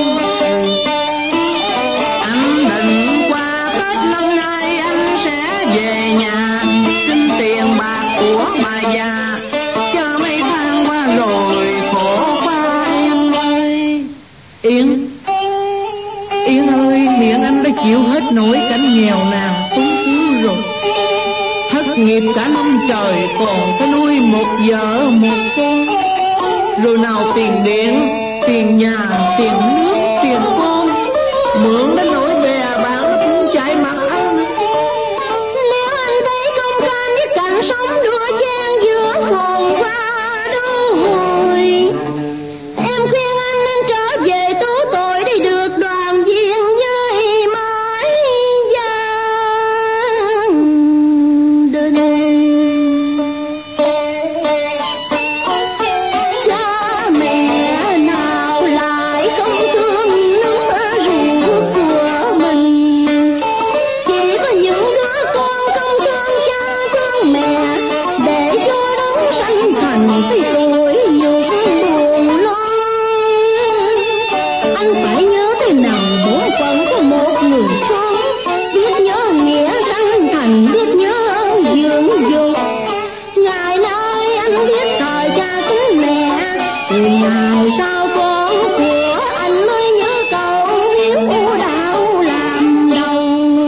Anh định qua Tết năm nay anh sẽ về nhà, xin tiền bạc của bà già, chờ mấy tháng qua rồi khổ quá em ơi. Yên ơi, hiện anh đã chịu hết nỗi cảnh nghèo nàn túng thiếu rồi. Thất nghiệp cả năm trời còn phải nuôi một vợ một con. Rồi nào tiền điện, tiền nhà, tiền nước, tiền cơm, mượn đến nỗi bè bạn nó cũng chạy mặt anh. Nếu anh thấy không can với cảnh sống đua chen giữa khôn qua đô hội, em khuyên anh nên trở về tố tội để được đoàn viên với mái gia đình. Cha mẹ nào lại không thương nắm ruột của mình, chỉ có những đứa con không thương cha thương mẹ, để cho đấng sanh thành cái tội nhục buồn lo. Anh phải nhớ thế nào bổn phận của một người con, biết nhớ nghĩa sanh thành, biết nhớ ơn dưỡng dục. Ngày nay anh biết thời cha kính mẹ, từ ngày sau con của anh mới nhớ câu hiếu đạo làm đầu.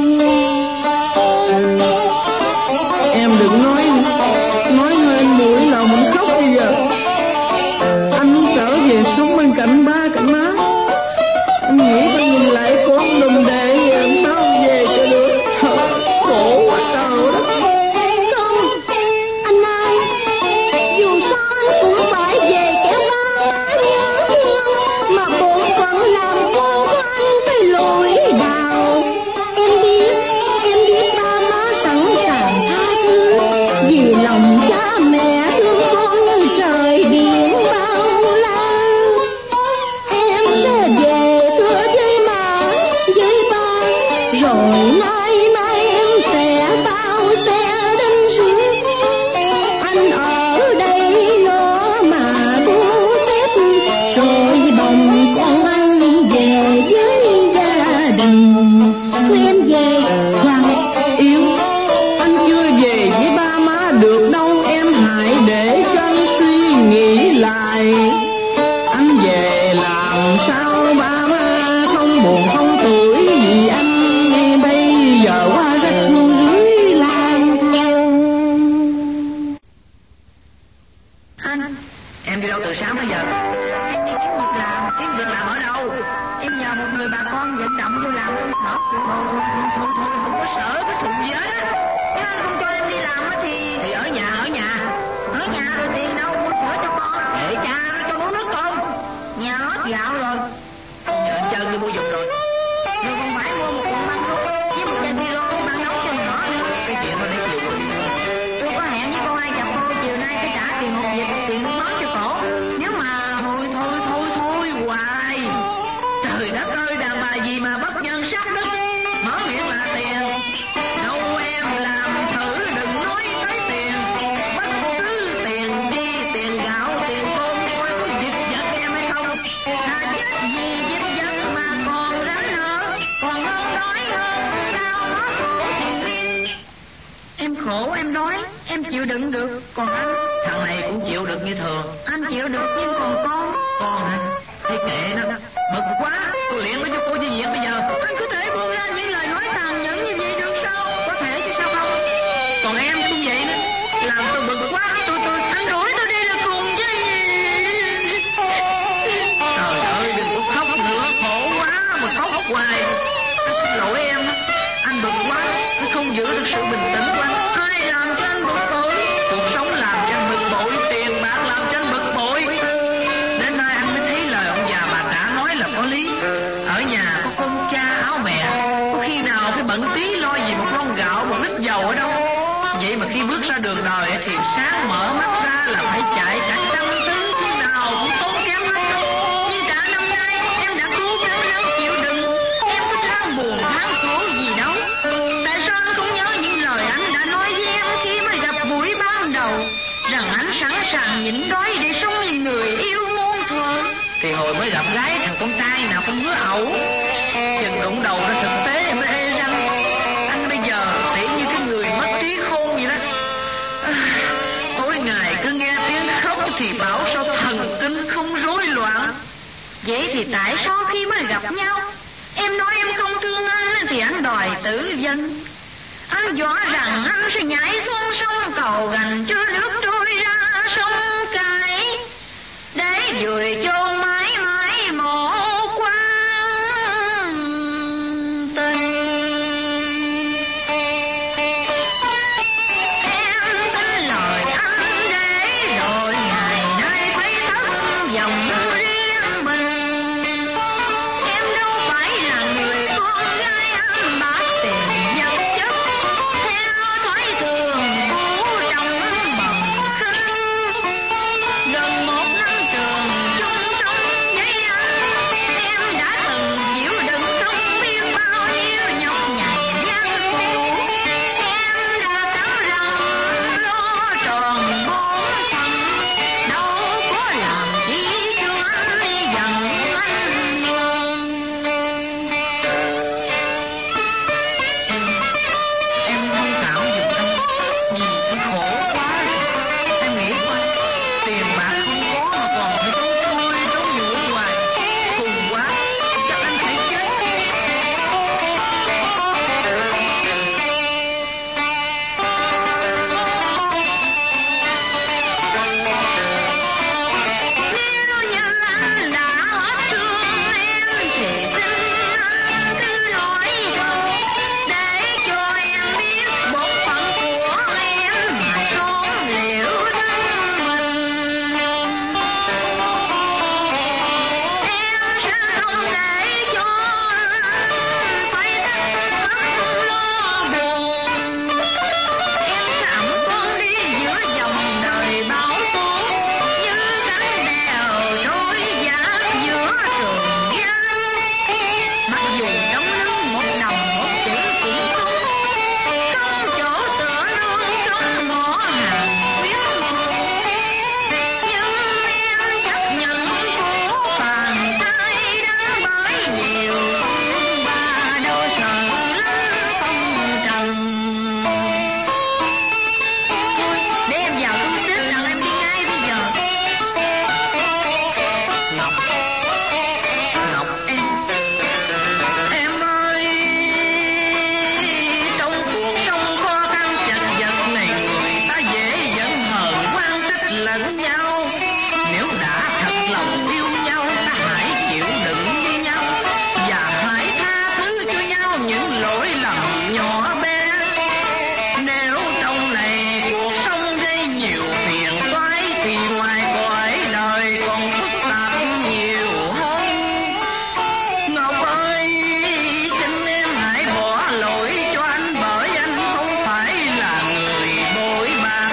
Em đừng nói hơi mũi lòng mình khóc bây giờ. Anh muốn trở về sống bên cạnh ba cạnh má. Anh nghĩ tôi nhìn lại con đùm để làm sao về cho được. Trời, khổ quá trời đất. Không, anh ơi, dù sao anh cũng phải về kéo ba má nhớ thương, mà bổn phận làm con của anh phải lùi đào. Em biết ba má sẵn sàng tha thứ, vì lòng cha mẹ thương con như trời biển bao la. Em sẽ về thưa với má, với ba, rồi mai em sẽ bao xe đến suốt. Anh ở đây lo mà thu xếp, rồi bồng con anh về với gia đình. Thôi em về. Khoan, yêu, anh chưa về với ba má được đâu. Em hãy để cho anh suy nghĩ lại. Anh về làm sao ba má không buồn không tuổi, vì anh bây giờ qua rất núi lang thang. Anh, em đi đâu từ sáng tới giờ? Em đi kiếm việc làm ở đâu? Em nhờ một người bà con vận động vô làm công sở. Thôi, không có sợ cái sụn gì hết á. Nếu anh không cho em đi làm á thì ở nhà. Ở nhà rồi tiền đâu mua sữa cho con? Để cha nó cho uống nước con. Nhà hết gạo rồi. Nhờ anh Trơn đi mua giùm rồi. Rồi còn phải mua một cuộn băng thuốc với một chai siro băng nóng cho nhỏ nữa. Cái chuyện đó để chịu. Tôi có hẹn với cô Hai chồng cô chiều nay phải trả tiền một việc, tiền nước mắm cho cổ. Nếu mà thôi hoài. Trời đất ơi, đàn bà gì mà bất nhân sát đất, mở miệng là tiền. Đâu em làm thử đừng nói tới tiền. Bất cứ tiền đi, tiền gạo, tiền cơm, coi có giật giật em hay không. Thà chết vì giật giật mà còn rảnh nữa, còn hơn đói hơn đau nó khổ thì riêng. Em khổ em đói, em chịu đựng được. Còn anh, thằng này cũng chịu được như thường. Anh chịu được nhưng còn con hả? Thì kệ nó, bực quá, tôi liền nó cho cô chi viện bây giờ. Anh có thể buông ra những lời nói tàn nhẫn như vậy được sao? Có thể chứ sao không? Còn em cũng vậy đó, làm tôi bực quá, anh đuổi tôi đi là cùng chứ. Trời ơi, đừng có khóc nữa, khổ quá mà khóc hoài. Anh xin lỗi em, anh bực quá, anh không giữ được sự bình tĩnh của anh. Ai làm cho anh bực bội? Cuộc sống làm cho anh bực bội, tiền bạc làm cho anh bực bội. Đến nay anh mới thấy lời ông già bà cả nói là có lý. Ở nhà có con cha áo mẹ, có khi đói để sống như người yêu muôn thuở. Thì hồi mới gặp gái thằng con trai nào không hứa ẩu, chừng đụng đầu ra thực tế em mới ê răng. Anh bây giờ tỉ như cái người mất trí khôn vậy đó. Tối ngày cứ nghe tiếng khóc thì bảo sao thần kinh không rối loạn. Vậy thì tại sao khi mới gặp nhau em nói em không thương anh thì anh đòi tử vân? Anh dọa rằng anh sẽ nhảy xuống sông Cầu Gành cho nước trôi ra sông Cái, để vùi chôn mãi mãi một quan tình. Em tin lời anh để rồi ngày nay thấy thất vọng riêng mình. Em đâu phải là người con gái ăn bạc tiền vật chất theo thói thường cũ trong bầm khinh. Gần một năm trường chung sống với anh, em đã từng chịu đựng không biết bao nhiêu nhọc nhằn gian khổ. Em đã cắn răng lo tròn bổn phận, đâu có làm chi cho anh giận anh luôn. Em thông cảm giùm anh, vì anh khổ quá rồi. Em nghĩ coi, tiền bạc không có mà còn phải trốn trôi trốn nhủi hoài, cùng quá chắc anh phải chết. Nếu như anh đã hết thương em thì xin anh cứ nói câu, để cho em biết bổn phận của em mà trốn liễu thân mình. Em sẽ không để cho anh phải thất vọng lo buồn. Em sẽ ẵm con đi giữa dòng đời bão tố, như cánh đèo trôi dạt giữa trường giang. Mặc dù trong lưng một đồng một chữ cũng không chỗ tựa nương trong ngõ hàng quyến thuộc, nhưng em chấp nhận khổ phàn thai đã bởi nhiều bà đâu sợ lắm phong trần. Để em vào thu xếp rằng em đi ngay bây giờ. Ngọc, Ngọc em ơi, trong cuộc sống khó khăn chật vật này người ta dễ giận hờn quan trách lẫn nhau. Nếu đã thật lòng yêu nhau ta hãy chịu đựng với nhau và hãy tha thứ cho nhau những lỗi lầm nhỏ bé. Nếu trong này cuộc sống gây nhiều phiền toái thì ngoài cõi đời còn phức tạp nhiều hơn. Ngọc ơi, xin em hãy bỏ lỗi cho anh, bởi anh không phải là người bội bạc.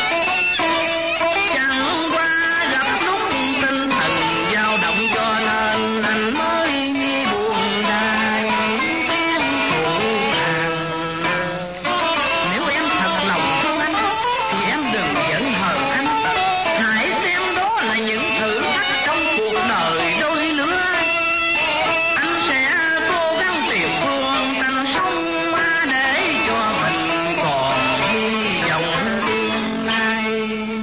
Chẳng qua gặp lúc tinh thần dao động cho nên anh mới buồn đài tiếng phụ hàng. Nếu em thật lòng thương anh thì em đừng giận hờn anh. Hãy xem đó là những thử thách trong cuộc đời đôi lứa. Anh sẽ cố gắng tìm phương tanh sống để cho mình còn hy vọng tương lai.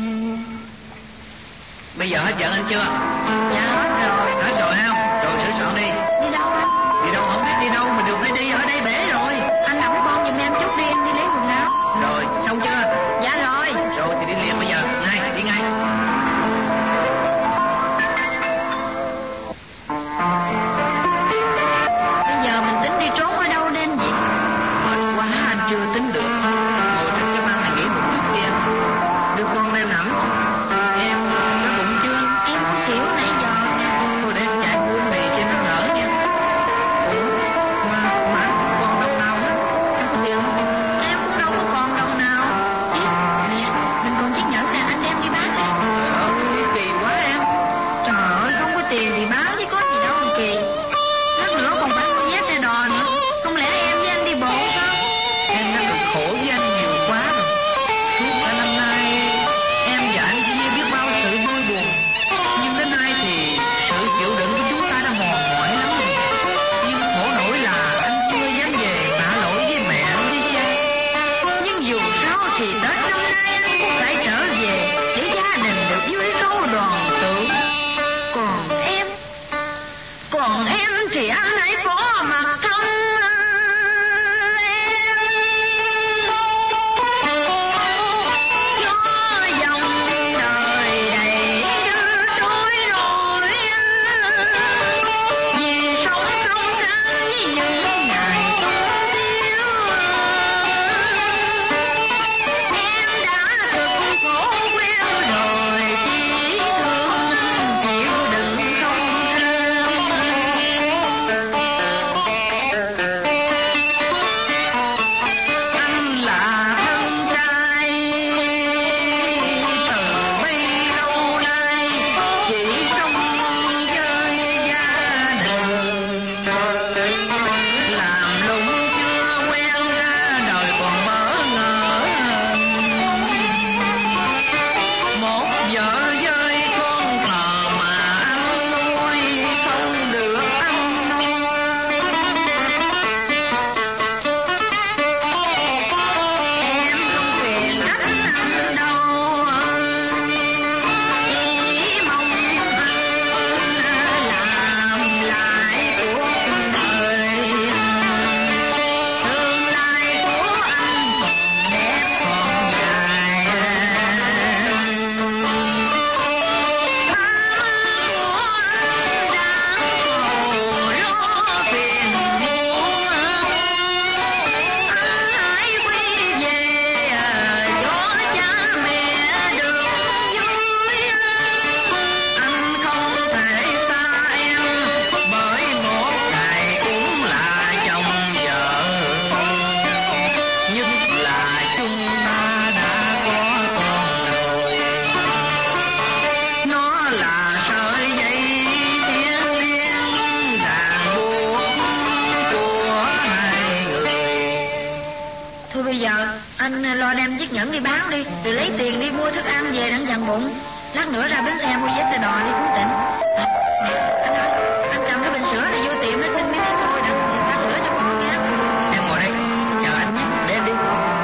Bây giờ hết giận anh chưa? Dạ hết rồi. Hết rồi không? Rồi sửa soạn đi. Đi đâu anh? Đi đâu không biết đi đâu mà được phải đi, ở đây bể rồi. Anh ẵm con giùm em chút đi, em đi lấy quần áo. Rồi xong chưa? Dạ rồi. Rồi thì đi liền bây giờ. Ngay, đi ngay. Bây giờ mình tính đi trốn ở đâu nên gì? Mệt quá anh chưa tính được. Ngồi trên cái băng này nghỉ một chút đi anh. Đưa con em nằm. Em nó bụng chưa? Em muốn xỉu nãy giờ. Thôi để em chạy chiếc nhẫn đi báo đi, rồi lấy tiền đi mua thức ăn về đặng dằn bụng. Lát nữa ra bến xe mua vé xe đò đi xuống tỉnh. Anh ơi, anh cầm cái bình sữa này vô tiệm nó xin miếng nước sôi nè, pha sữa cho con nha. Em ngồi đây, chờ anh, để em đi.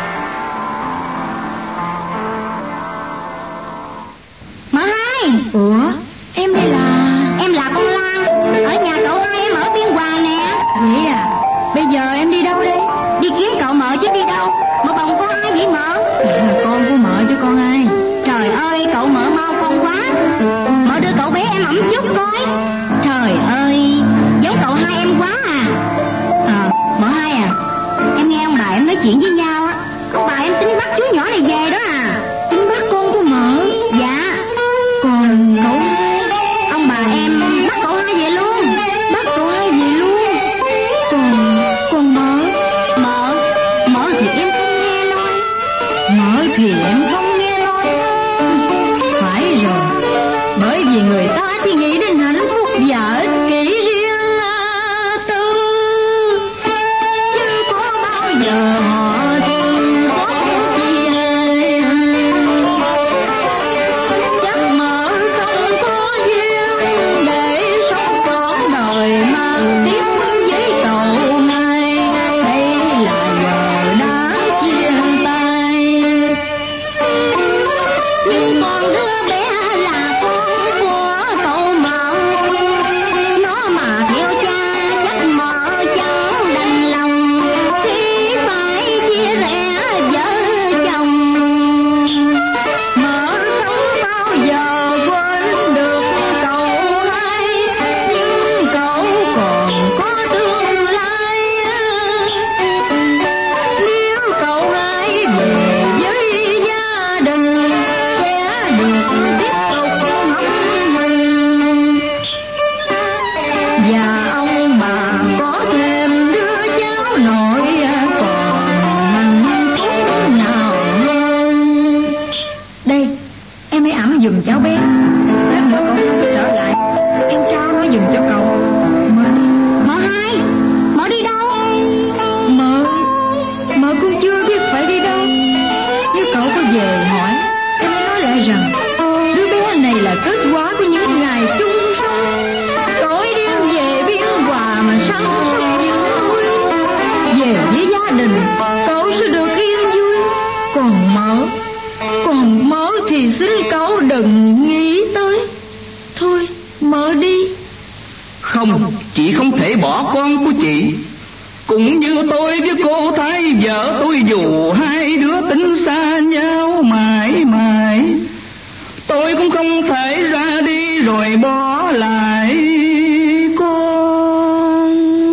Mở Hai. Ủa, em đây là... Em là con Lan, ở nhà cậu Hai em ở Biên Hòa nè. Vậy à, bây giờ em đi đâu đây? Đi kiếm cậu Mợ chứ đi đâu. Mà bồng có ai vậy Mợ? Con của Mợ chứ con ai. Trời ơi, cậu Mợ mau con quá. Mợ đưa cậu bé em ẩm chút coi. Trời ơi, giống cậu Hai em quá à. Mợ Hai à, em nghe ông bà em nói chuyện với nhau á. Ông bà em tính bắt chú nhỏ này về đó à. Tính bắt con của Mợ? Dạ. Còn cậu Hai, ông bà em bắt cậu Hai về luôn. Bắt cậu Hai về luôn. Còn Mợ thì em không nghe nói. Mợ thì em không nghe nói. Phải rồi, bởi vì người ta chỉ nghĩ đến hạnh phúc và ích kỷ riêng tư, chứ có bao giờ họ thương có chi ai. Chắc Mợ không có duyên để sống trọn đời mà tiếp với cậu Hai. Đây là giờ đã chia tay. Nhưng còn đứa bé là con của cậu Mợ, nó mà theo cha chắc Mợ chẳng đành lòng khi phải chia rẽ vợ chồng. Mợ không bao giờ quên được cậu Hai, nhưng cậu còn có tương lai. Nếu cậu Hai về với gia đình sẽ được tiếp tục hâm mình, và ông bà có thêm đứa cháu nội còn hạnh phúc nào hơn. Đây, em hãy ẵm giùm cháu bé. Lát nữa con không trở lại, em trao nó giùm cho cậu. Mợ Hai, Mợ đi đâu? Mợ cũng chưa biết phải đi đâu. Nếu cậu có về hỏi, em nói lại rằng đứa bé này là kết quả của những ngày chung sống. Cậu ấy đem về Biên Hòa mà săn sóc những nuôi. Về với gia đình, cậu sẽ được yên vui. Còn Mợ thì xin cậu đừng nghĩ tới. Thôi, Mợ đi. Không, chị không thể bỏ con của chị. Cũng như tôi với cô Thái vợ tôi, dù hai đứa tính xa nhau mãi mãi, tôi cũng không thể ra đi rồi bỏ lại con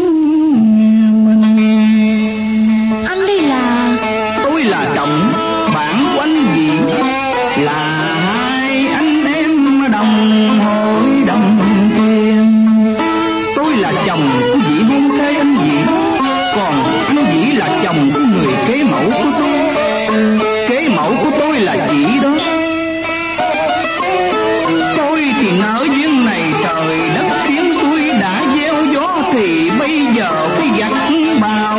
mình. Anh đây là... Tôi là chồng bạn của anh Dĩ, là hai anh em đồng hội đồng thuyền. Tôi là chồng của Dĩ hôn thê anh Dĩ, còn anh Dĩ là chồng của người kế mẫu của tôi. Kế mẫu của tôi là chị đó. Tôi thì nợ duyên này trời đất tiếng xuôi đã gieo gió, thì bây giờ phải gặt bào.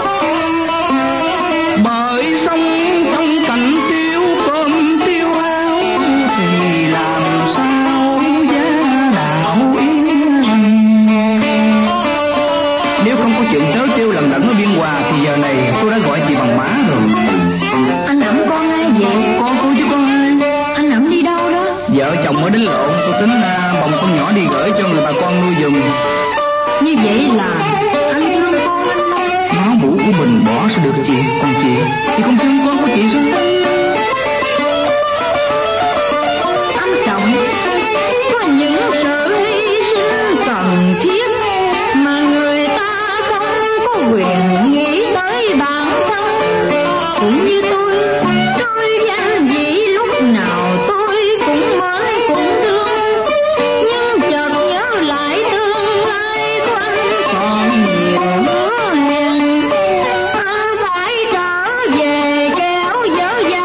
Bởi sống trong cảnh thiếu cơm thiếu áo, thì làm sao giá đạo yên lành. Nếu không có chuyện trớ trêu lần lẫn ở Biên Hòa thì giờ này tôi đã gọi chị bằng má rồi. Anh ẵm con ai vậy? Con tôi chứ con ai. Anh ẵm đi đâu đó? Vợ chồng mới đánh lộn, tôi tính bồng con nhỏ đi gửi cho người bà con nuôi giùm. Như vậy là anh thương con anh không? Máu mủ của mình bỏ sẽ được chị, còn chị thì không thương con của chị sao? Anh Trọng, có những sự hy sinh cần thiết mà người ta không có quyền nghĩ tới bản thân. Cũng như tôi danh vị lúc nào tôi cũng mới cũng thương, nhưng chợt nhớ lại tương lai của anh còn nhiều hứa hẹn. Anh phải trở về kéo dở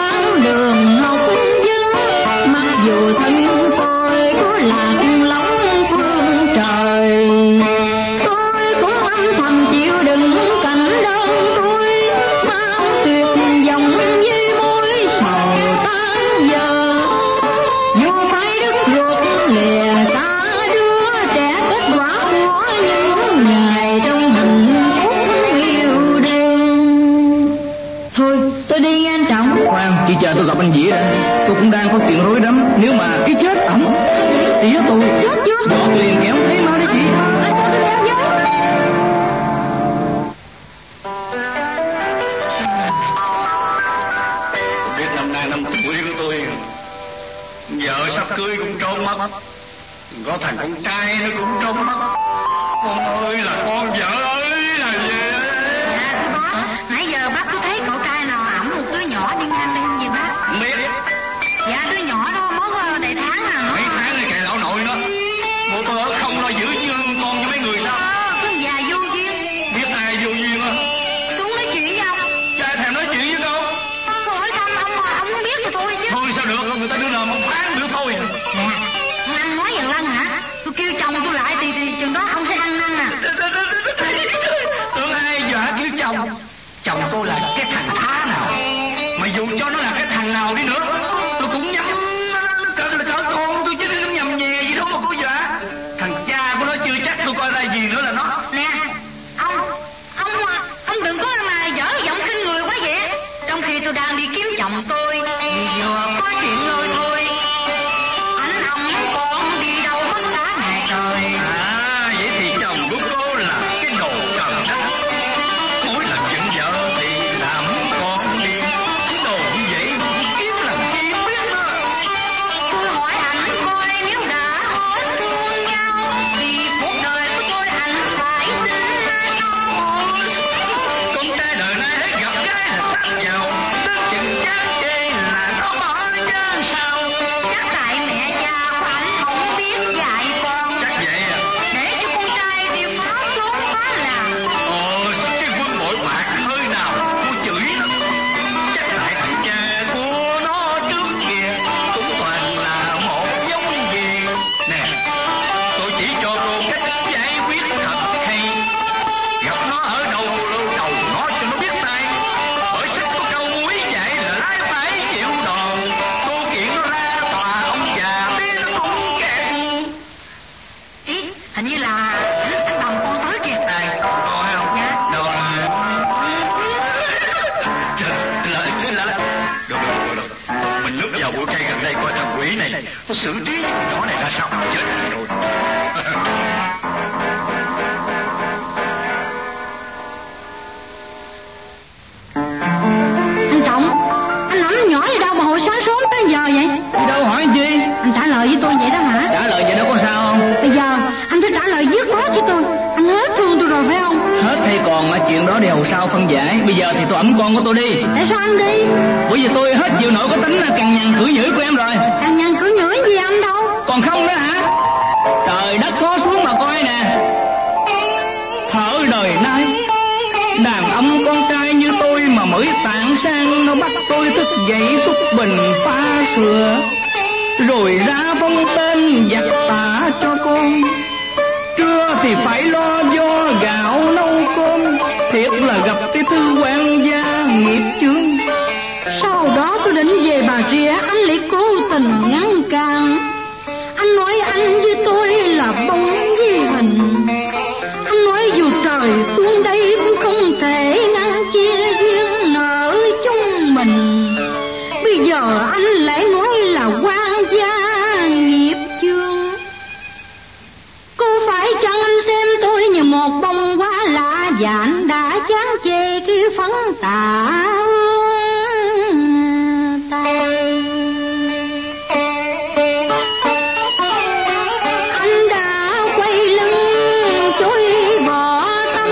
mất. Có thằng con trai nó cũng trốn mất. Con ơi là con, vợ ơi là về. Dạ thưa bác, nãy giờ bác có thấy cậu trai nào ẵm một đứa nhỏ đi ngang đây không vậy bác? Không biết. Dạ đứa nhỏ đó mới đầy tháng à. Mấy tháng này kệ lão nội nó. Bộ bơ không lo giữ dương con cho mấy người sao? Con già vô duyên. Biết ai vô duyên á? Chúng nói chuyện với ông. Cha thèm nói chuyện với đâu? Tôi hỏi thăm ông mà ông không biết thì thôi chứ. Thôi sao được, người ta đưa nào một tháng nữa thôi. Nè, ăn nói dần lăng hả? Tôi kêu chồng tôi lại thì chừng đó ông sẽ ăn năn à. Tưởng ai dọa kêu chồng. Chồng cô là cái thằng thá nào, mà dù cho nó là cái thằng nào đi nữa, tôi cũng nhắm cỡ con tôi chứ nó nhầm nhẹ gì đâu mà cô dọa. Thằng cha của nó chưa chắc tôi coi ra gì nữa là nó. Nè, ông đừng có mà dở giọng khinh người quá vậy. Trong khi tôi đang đi kiếm chồng tôi, vừa có chuyện lôi thôi. Anh ông còn đi đâu mất cả ngày trời. À, vậy thì chồng của cô là cái đồ cần đó. Mỗi lần giận vợ thì làm con đi. Cái đồ như vậy kiếm làm chi biết đó. Tôi hỏi anh coi nếu đã hết thương nhau thì cuộc đời của tôi anh phải xin nhau. Con trai đời nay hết gặp gái là sát vào, tức chừng chán chê là nó bỏ chân sao. Chắc tại mẹ cha của anh không biết dạy con. Chắc vậy à. Để cho con trai đi phá trốn phá làng. Cái quân bội bạc hơi nào cô chửi nó. Chắc tại thằng cha của nó trước kia cũng toàn là một giống gì. Nè, tôi chỉ cho cô cách giải quyết thật hay. Gặp nó ở đầu nó cho nó biết tay. Bởi sách có câu muối dạy là lái phải chịu đòn. Cô kiện nó ra tòa ông già biết nó cũng kẹt. Ý, hình như là anh Đồng con tới kìa. Đây, cô thấy không? Dạ. Đâu rồi? Được. Mình núp vào bụi cây gần đây coi thằng quỷ này nó xử trí nhỏ này ra sao. Chết rồi. Anh Trọng, anh ẵm nhỏ gì đâu mà hồi sáng sớm tới giờ vậy? Đi đâu hỏi chi? Anh trả lời với tôi vậy đó hả? Trả lời vậy đó có sao không? Bây giờ anh phải trả lời dứt khoát với tôi. Anh hết thương tôi rồi phải không? Hết hay còn chuyện đó đều sau phân giải. Bây giờ thì tôi ẵm con của tôi đi. Tại sao anh đi? Bởi vì tôi hết chịu nổi cái tính cằn nhằn cưỡi nhữ của em rồi. Anh nhằn cứ nhửi gì anh đâu. Còn không nữa hả? Trời đất có xuống mà coi nè. Thở đời nay đàn ông con trai như tôi mà mới tạng sang, nó bắt tôi thức dậy xúc bình pha sữa, rồi ra phong tên giặt tả cho con. Trưa thì phải lo do gạo nấu cơm, thiệt là gặp cái thứ quan gia nghiệp chướng. Sau đó tôi định về Bà Rịa, anh lại cố tình ngăn cản. Anh nói anh với tôi là bóng với hình. Anh nói dù trời xuống đây cũng không thể ngăn chia duyên nợ chúng mình. Bây giờ anh lại nói là quan gia nghiệp chướng. Có phải chăng anh xem tôi như một bông hoa lạ, và anh đã chán chê cái phấn tà anh đã quay lưng chối bỏ tâm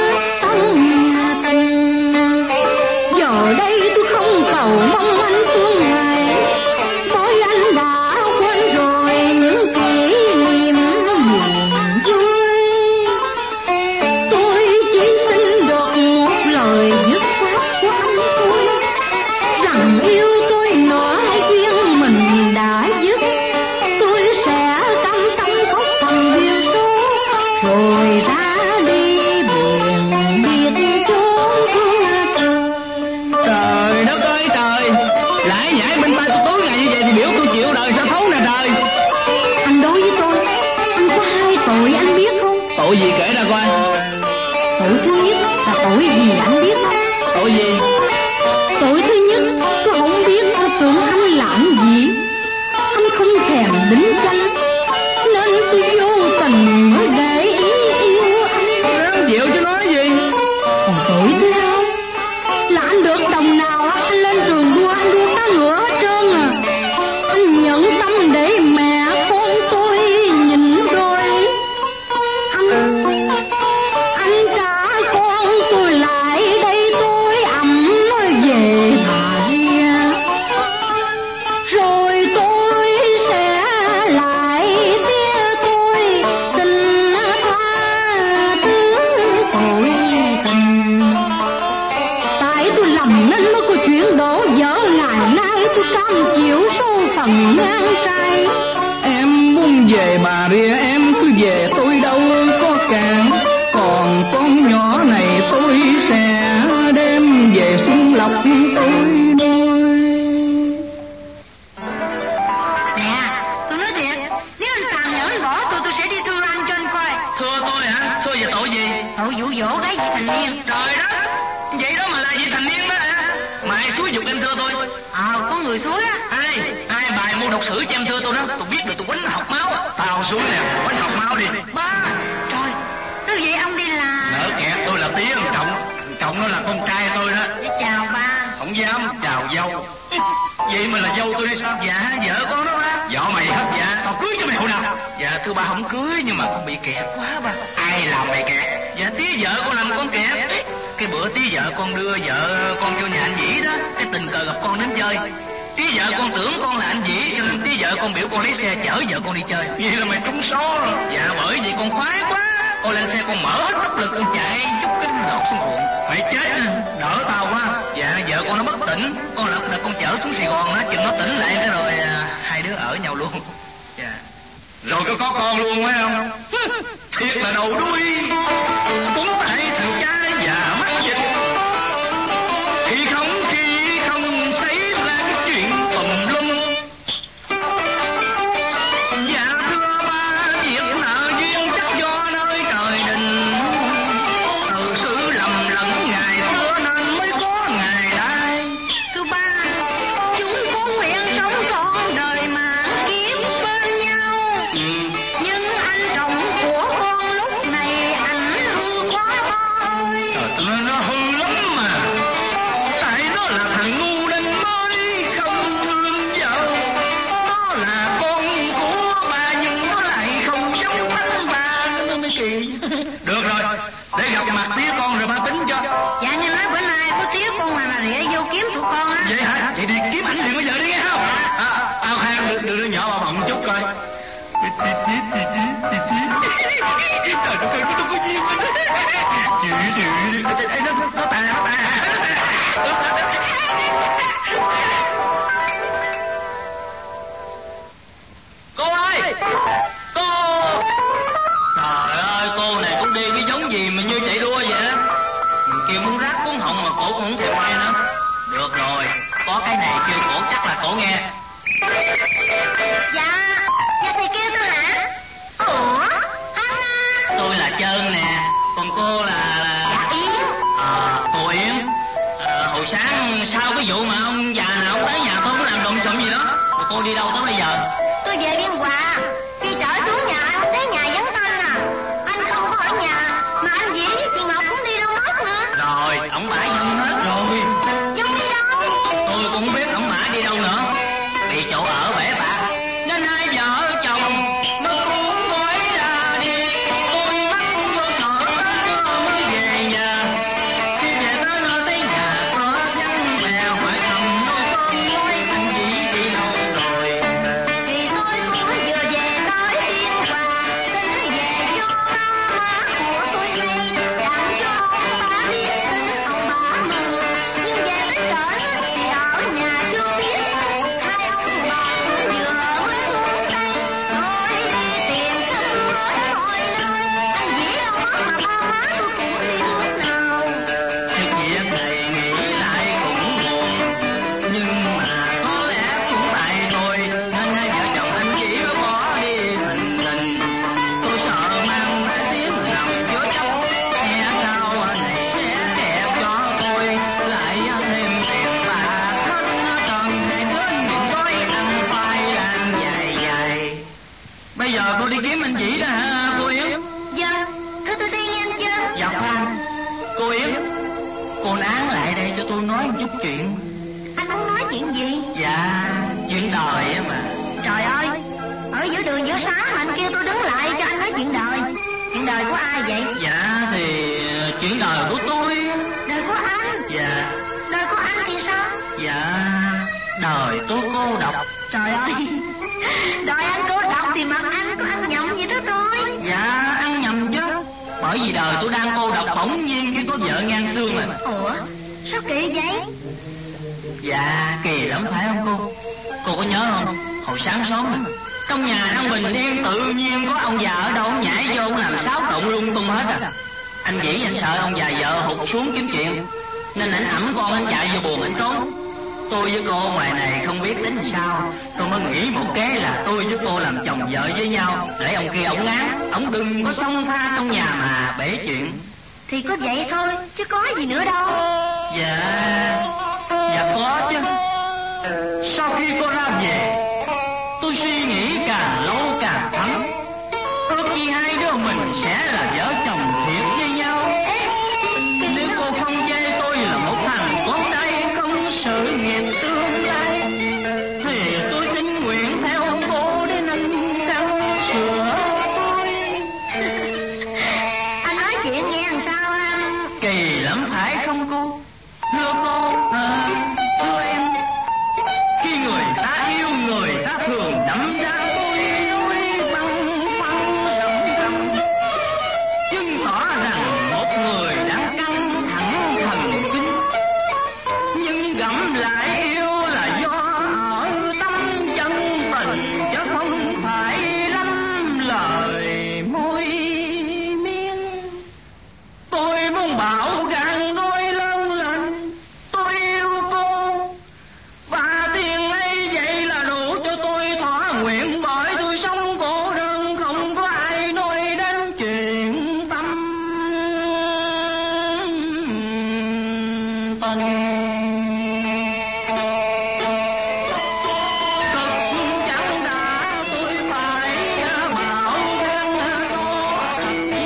tình. Giờ đây tôi không cầu mong anh thương ngày, bởi anh đã quên rồi những kỷ niệm buồn vui. Tôi chỉ xin được một lời dứt khoát của anh thôi, rằng yêu tôi nữa duyên mình đã dứt. Tôi sẽ cam tâm khóc thầm duyên số, rồi ra đi buồn biết chốn thương trời. Trời đất ơi trời, lại nhảy bên tay tôi tối ngày như vậy thì biểu tôi chịu đời sao thấu nè trời. Anh đối với tôi, anh có hai tội anh biết không? Tội gì kể ra coi. Tội thứ nhất là tội gì anh biết không? Tội gì? Tội thứ nhất, tôi không biết tôi tưởng anh làm gì. Anh không thèm đính tranh, nên tôi vô tình mới để ý yêu anh. Ráng chịu chứ nói gì. Còn tội thứ hai là anh được đồng nào anh lên trường đua, anh đua cá ngựa hết trơn à. Anh nhận tâm để mẹ con về bà rìa em cứ về tôi đâu có cản. Còn con nhỏ này tôi sẽ đem về Xuân Lộc tôi nuôi. Nè, tôi nói thiệt, nếu anh Tàng nhỡ anh bỏ tôi sẽ đi thưa anh cho anh coi. Thưa tôi hả? Thưa về tội gì? Tội dụ dỗ gái vị thành niên. Trời đất, vậy đó mà là vị thành niên đó hả? Mà ai xúi giục em thưa tôi? Có người suối á. Ai bài mưu đọc sử cho em thưa tôi đó? Tôi biết được tôi quánh học máu á. Tao xuống nè, quánh học máu đi. Ba, trời, nói vậy ông đi là... Nỡ kẹt tôi là Tía thằng Trọng. Trọng nó là con trai tôi đó. Chào ba. Không dám chào dâu. Vậy mà là dâu tôi hay sao? Dạ, vợ con đó ba. Vợ mày hết dạ, tao cưới cho mày hồi nào? Dạ thưa ba không cưới nhưng mà con bị kẹt quá ba. Ai làm mày kẹt? Dạ Tía vợ con làm con kẹt. Cái bữa Tía vợ con đưa vợ con vô nhà anh Vĩ đó, cái tình cờ gặp con đến chơi. Tía vợ con tưởng con là anh Vĩ cho nên Tía vợ con biểu con lấy xe chở vợ con đi chơi. Vậy là mày trúng số rồi. Dạ bởi vì con khoái quá. Con lên xe con mở hết tốc lực con chạy chút cái đọt xuống ruộng. Mày chết à, đỡ tao quá. Dạ vợ con nó bất tỉnh, con lập đợt con chở xuống Sài Gòn đó, chừng nó tỉnh lại cái rồi hai đứa ở nhau luôn. Dạ. Rồi có con luôn phải không? Thiệt là đầu đuôi. Cũng tại thằng cha già mắc dịch. Thì không xảy ra cái chuyện tùm lum. Dạ thưa ba, việc nợ duyên chắc do nơi trời định. Từ sự lầm lẫn ngày xưa nên mới có ngày nay. Thưa ba, chúng con nguyện sống trọn đời mà kiếp bên nhau. Nhưng anh chồng của con lúc này ảnh hư quá thôi. Trời ơi, nó hư lắm mà. Tại nó là thằng ngu nên mới không thương vợ. Nó là con của bà nhưng nó lại không giống anh bà. Nó mới kỳ. Được rồi, để gặp mặt Tía con rồi ba tính cho. Dạ nhưng nói bữa nay có Tía con mà rỉa vô kiếm tụi con á. Vậy hả? Vậy đi kiếm ảnh liền bây giờ đi nghe không? Ao khang đưa đứa nhỏ vào bận chút coi. Trời đất ơi, nó có duyên. Nó tà. Cô ơi! Cô! Trời ơi, cô này cũng đi cái giống gì mà như chạy đua vậy đó. Mình kêu muốn rác cuốn họng mà cổ cũng không thèm nghe nữa. Được rồi, có cái này kêu cổ chắc là cổ nghe. Dạ thầy kêu tôi hả? Ủa? Anh à? Tôi là Trơn nè, còn cô là... Dạ Yến. Cô Yến. Hồi sáng sau cái vụ mà ông già nào ông tới nhà tôi có làm lộn xộn gì đó. Rồi cô đi đâu tới bây giờ? Tôi về Biên Hòa. Khi trở xuống nhà anh thấy nhà vắng tanh à. Anh không có ở nhà. Mà anh Vĩ với chị Ngọc cũng đi đâu mất nữa. Rồi, ổng bả dân hết rồi. Dung đi đâu? Tôi cũng không biết ổng bả đi đâu nữa. Bị chỗ ở bể bạc nên hai vợ chồng nó cũng gói ra đi. Tôi mắt vô sợ nó mới về nhà. Khi về tới nơi thấy nhà có vắng bè phải cầm nôi con nói anh Vĩ đi đâu rồi. Thì tôi cũng vừa về tới Biên Hòa. Tính về cho má của tôi hay. Đặng cho ông bà biết tính ông bà mừng. Nhưng về tới trển thì ở nhà chưa biết. Hai ông bà cũng vừa mới xuống đây. Thôi đi tìm khắp nơi mọi nơi. Anh Vĩ đâu mất mà ba má tôi cũng đi lúc nào. Cái việc này nghĩ lại cũng buồn. Nhưng mà có lẽ cũng tại rồi nên hai vợ chồng anh chỉ có bỏ đi thành tình. Tôi sợ mang cái tiếng lòng chứa chấp. Nghe sao này sẽ đẹp cho tôi. Lại thêm tiền bạc hết cần để đến những gói ăn khoai lang dài dài. Bây giờ cô đi kiếm anh Vĩ đó hả cô Yến? Vâng, thưa tôi đi nghe chưa? Dạ khoan. Cô Yến, cô nán lại đây cho tôi nói một chút chuyện. Anh muốn nói chuyện gì? Dạ, chuyện đời á mà. Trời ơi, ở giữa đường giữa xá mà anh kêu tôi đứng lại cho anh nói chuyện đời. Chuyện đời của ai vậy? Dạ thì chuyện đời của tôi. Đời của anh. Dạ, Đời của anh thì sao? dạ, đời tôi cô độc. Trời ơi, đời anh cô độc thì mặt anh có ăn nhầm gì đó tôi. Dạ, ăn nhầm chứ. Bởi vì đời tôi đang cô độc bỗng nhiên cái có vợ ngang xương mà. Ủa, sao kỳ vậy? Dạ, kỳ lắm phải không cô? Cô có nhớ không? Hồi sáng sớm Trong nhà đang bình yên, tự nhiên có ông già ở đâu nhảy vô làm xáo trộn lung tung hết à. Anh nghĩ anh sợ ông già vợ hụt xuống kiếm chuyện, nên anh ẵm con anh chạy vô buồn anh trốn. Tôi với cô ngoài này không biết tính sao, tôi mới nghĩ một kế là tôi với cô làm chồng vợ với nhau, để ông kia ổng ngán, ổng đừng có xông pha trong nhà mà bể chuyện. Thì có vậy thôi, chứ có gì nữa đâu. Dạ có chứ. Sau khi cô ra về, tôi suy nghĩ càng lâu càng thấm. Có khi hai đứa mình sẽ là vợ chồng thiệt với nhau. Nếu cô không chê tôi là một thằng con trai không sự nghiệp tương lai, thì tôi xin nguyện theo cô để nâng cao sửa tôi. Anh nói chuyện nghe làm sao anh? Kỳ lắm phải không cô? Thưa cô, thưa em. Khi người ta yêu người ta thường đâm ra băng rầm, chứng tỏ rằng một người đang căng thẳng thần kinh, nhưng gẫm lại yêu là do ở tâm chân tình, chứ không phải lắm lời môi miên. Tôi muốn bảo gan nói lớn lên tôi yêu cô, và tiền ấy vậy là đủ cho tôi thỏa nguyện, bởi tôi sống cô đơn không có ai nói đến chuyện tâm tình. Chắc đã tôi phải bảo gan có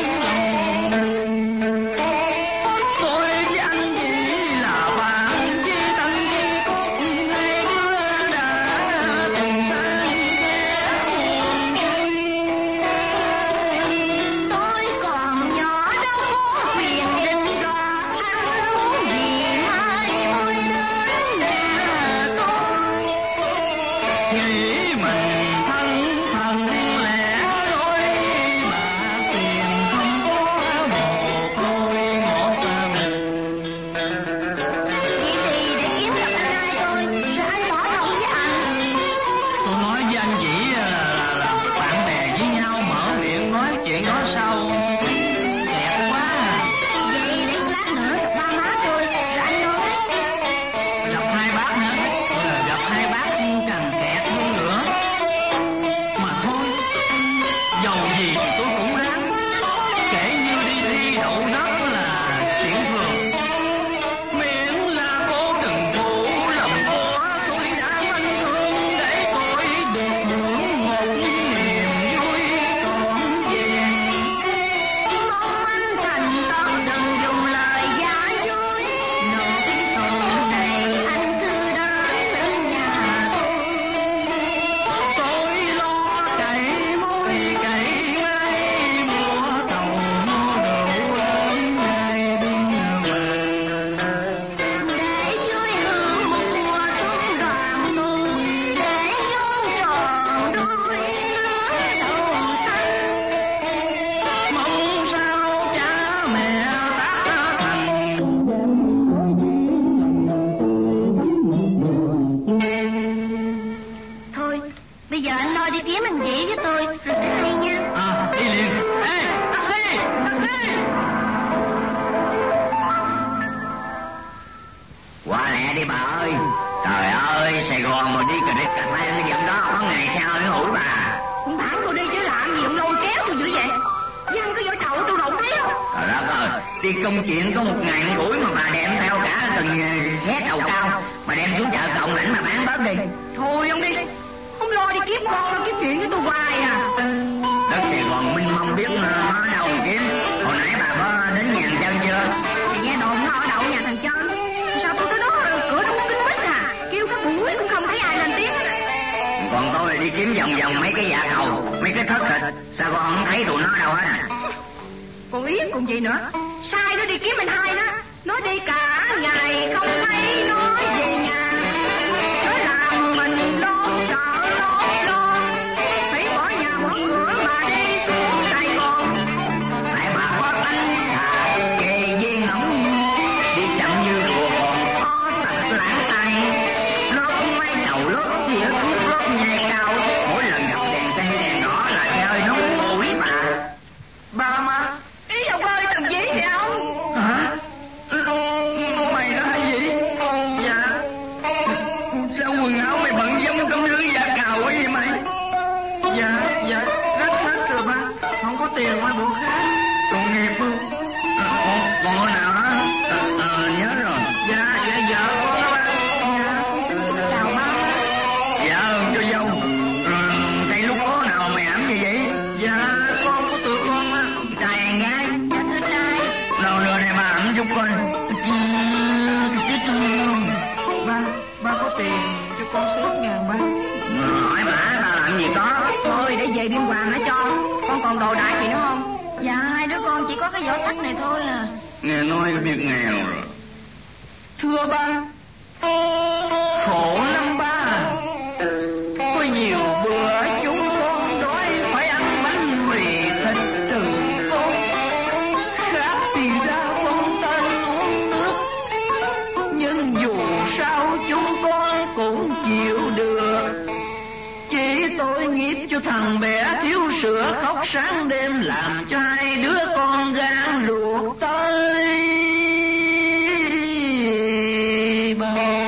tôi với anh chỉ là bạn chi thân chi cốt, hai đứa đã từng sang Tôi còn nhỏ đâu có quyền định đoạt, anh muốn gì mai tôi đến nhà tôi. nghĩ mình thân lẻ đôi, mà tiền không có một đôi một mình. Vậy thì để kiếm gặp anh hai tôi, rồi anh bỏ lòng với anh. Tôi nói với anh chỉ là bạn bè với nhau, mở miệng nói chuyện đó sau đẹp quá à. Vậy để lát nữa gặp ba má tôi, rồi anh nói. Gặp hai bác nữa, gặp hai bác càng kẹt hơn nữa. Mà thôi, dầu gì thì tôi cũng ráng, kể như đi thi đậu đất là chuyện thường. Miễn là cô đừng phụ lòng của tôi đã manh thương, để tôi được hưởng một niềm vui trọn vẹn. Mong anh thành tâm đừng dùng lời giả dối, nỗi sầu này anh cứ đến bên nhà tôi. Tôi lo cày môi cày ngay, mua tàu mua rượu lớn ngày bên mình. Để vui hương một mùa xuân đoàn tụ, để chôn tròn đôi lứa đầu xanh. Mong sao cha mẹ tác thành. Thôi, bây giờ anh lo đi kiếm anh Vĩ với tôi, rồi sẽ hay nha. Đi liền. Ê, taxi, taxi. Qua lẹ đi bà ơi. Trời ơi, Sài Gòn mà đi cà rít cà phê cái giọng đó có ngày sau nữa hủi bà. Cũng bảo tôi đi chứ làm gì ông lôi kéo tôi dữ vậy? Dân cứ vô chậu tôi đụng thấy không? Trời đất ơi, đi công chuyện có một ngày rủi mà bà đem theo cả từng xét đầu cao, mà đem xuống chợ cộng lãnh mà bán bớt đi. Thôi ông đi, ông lo đi kiếm con, lo kiếm chuyện với tôi hoài à. Đất Sài Gòn minh mông biết nó ở đâu mà kiếm. Hồi nãy bà có đến nhà thằng Trân chưa? Thì nghe đồn nó ở đậu nhà thằng Trân. Sao tôi tới đó cửa đóng kín mít à? Kêu các buổi cũng không thấy ai lên tiếng. Còn tôi đi kiếm vòng vòng mấy cái dạ cầu, mấy cái thất thịt, sao con không thấy tụi nó đâu hết à? Cô Yến cũng vậy nữa. Sai nó đi kiếm anh hai đó. Nó đi cả ngày không thấy nó về nhà. Nó làm mình lo sợ lo. Phải bỏ nhà bỏ cửa mà đi xuống Sài Gòn. Tại bà có tánh thà kề viên ngỗng, đi chậm như rùa còn khó tật lãng tay. Lót máy đầu lót xỉa thuốc lót nhai cao, mỗi lần gặp đèn về Biên Hòa hả cho? Con còn đồ đạc gì nữa không? Dạ hai đứa con chỉ có cái vỏ sắt này thôi à. Nghe nói biết nghèo rồi. Thưa ba, khổ lắm ba. Có nhiều bữa chúng con đói phải ăn bánh mì thịt trứng con. Khát thì ra phong tên uống nước. Nhưng dù sao chúng con cũng chịu được. Chỉ tội nghiệp cho thằng bé thiếu sữa khóc sáng đêm, làm cho hai đứa con gan ruột tới bầu.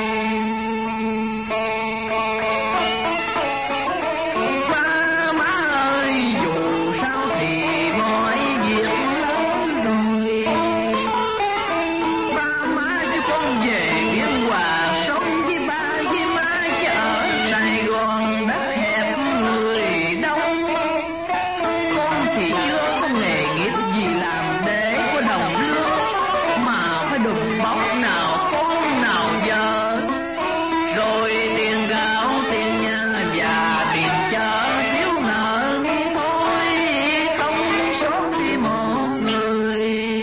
Ba má ơi, dù sao thì mọi việc lớn rồi. Ba má cho con về Biên Hòa sống với ba với má, chứ ở Sài Gòn đất hẹp người đông. Con thì chưa có nghề nghiệp gì làm để có đồng lương, mà phải đùm bóc nào con nào vợ. Rồi tiền gạo tiền nhà và tiền chợ thiếu nợ, thôi không sót đi một người.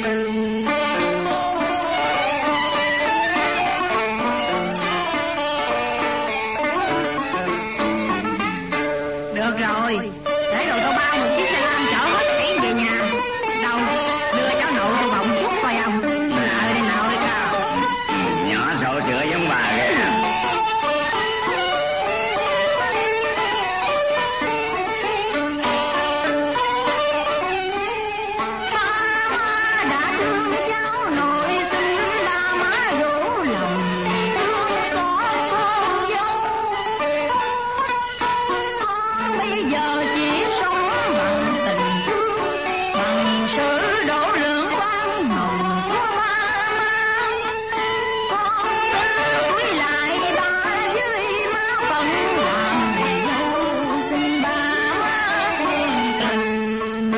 Được rồi, để rồi tao bao một chiếc xe lam chở hết thảy về nhà. Đâu, đưa cháu nội tôi bồng chút coi không? Nợ đi nội cao. Nhỏ sổ sữa giống bà ghê. Ba đã thương cháu nội xin ba má dỗ lòng thương con dâu. Con bây giờ chỉ sống bằng tình thương, bằng sự độ lượng khoan hồng của ba má. Con cúi lại ba với má phận làm dâu, xin ba má thương tình.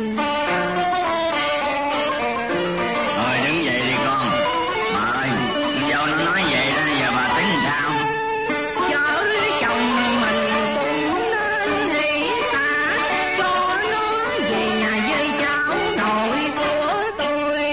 Thôi đứng dậy đi con. Bà ơi, con dâu nó nói vậy đó, giờ bà tính sao? Vợ chồng mình cũng nên hỷ xả, cho nó về nhà với cháu nội của tôi.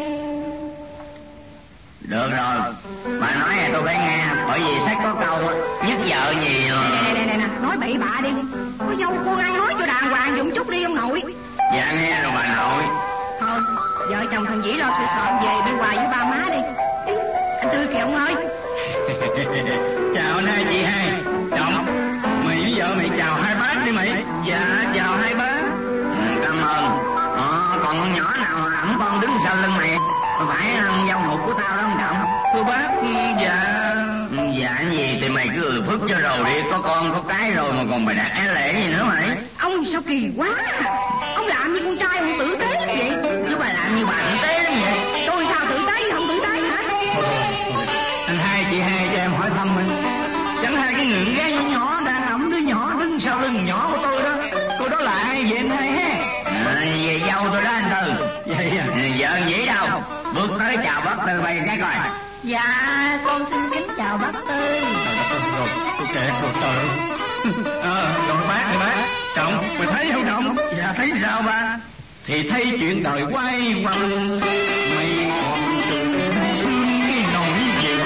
Được rồi, bà nói này tôi phải nghe, bởi vì sách có câu nhất vợ nhiều. Nè, nói bậy bạ đi. Có dâu con ăn nói cho đàng hoàng dùm chút đi ông nội. Dạ nghe rồi bà nội. Thôi, vợ chồng thằng Vĩ lo sửa soạn về Biên Hòa với ba má đi. Anh Tươi kìa ông ơi. Chào anh hai chị hai. Chồng, mày với vợ mày chào hai bác đi mày. Dạ chào hai bác. Cảm ơn. Còn con nhỏ nào ẵm con đứng sau lưng mày, phải dâu hụt của tao đó không Trọng? Thưa bác. Dạ gì thì mày cứ phức cho rồi đi, có con có cái rồi mà còn mày đặt cái lễ gì nữa mày. Ông sao kỳ quá. Ông làm như con trai không tử tế lắm vậy. Chứ bà làm như bà tử tế lắm vậy. Tôi sao tử tế không tử tế hả? Anh hai chị hai cho em hỏi thăm mình. Chẳng hai cái ngưỡng gái nhỏ đang ẩm đứa nhỏ đứng sau lưng nhỏ của tôi đó. Cô đó là ai vậy anh hai ha? Về dâu tôi đó anh Tư. Vậy à? Vợ Vĩ đâu? Bước tới chào bác Tư bay cái coi. Dạ con xin kính chào bác Tư. Rồi tôi kệ rồi trời. Rồi bác thì bác. Trọng mày thấy không Trọng? Dạ thấy sao ba? Thì thấy chuyện đời quay quanh, mày còn thương cái nỗi gì.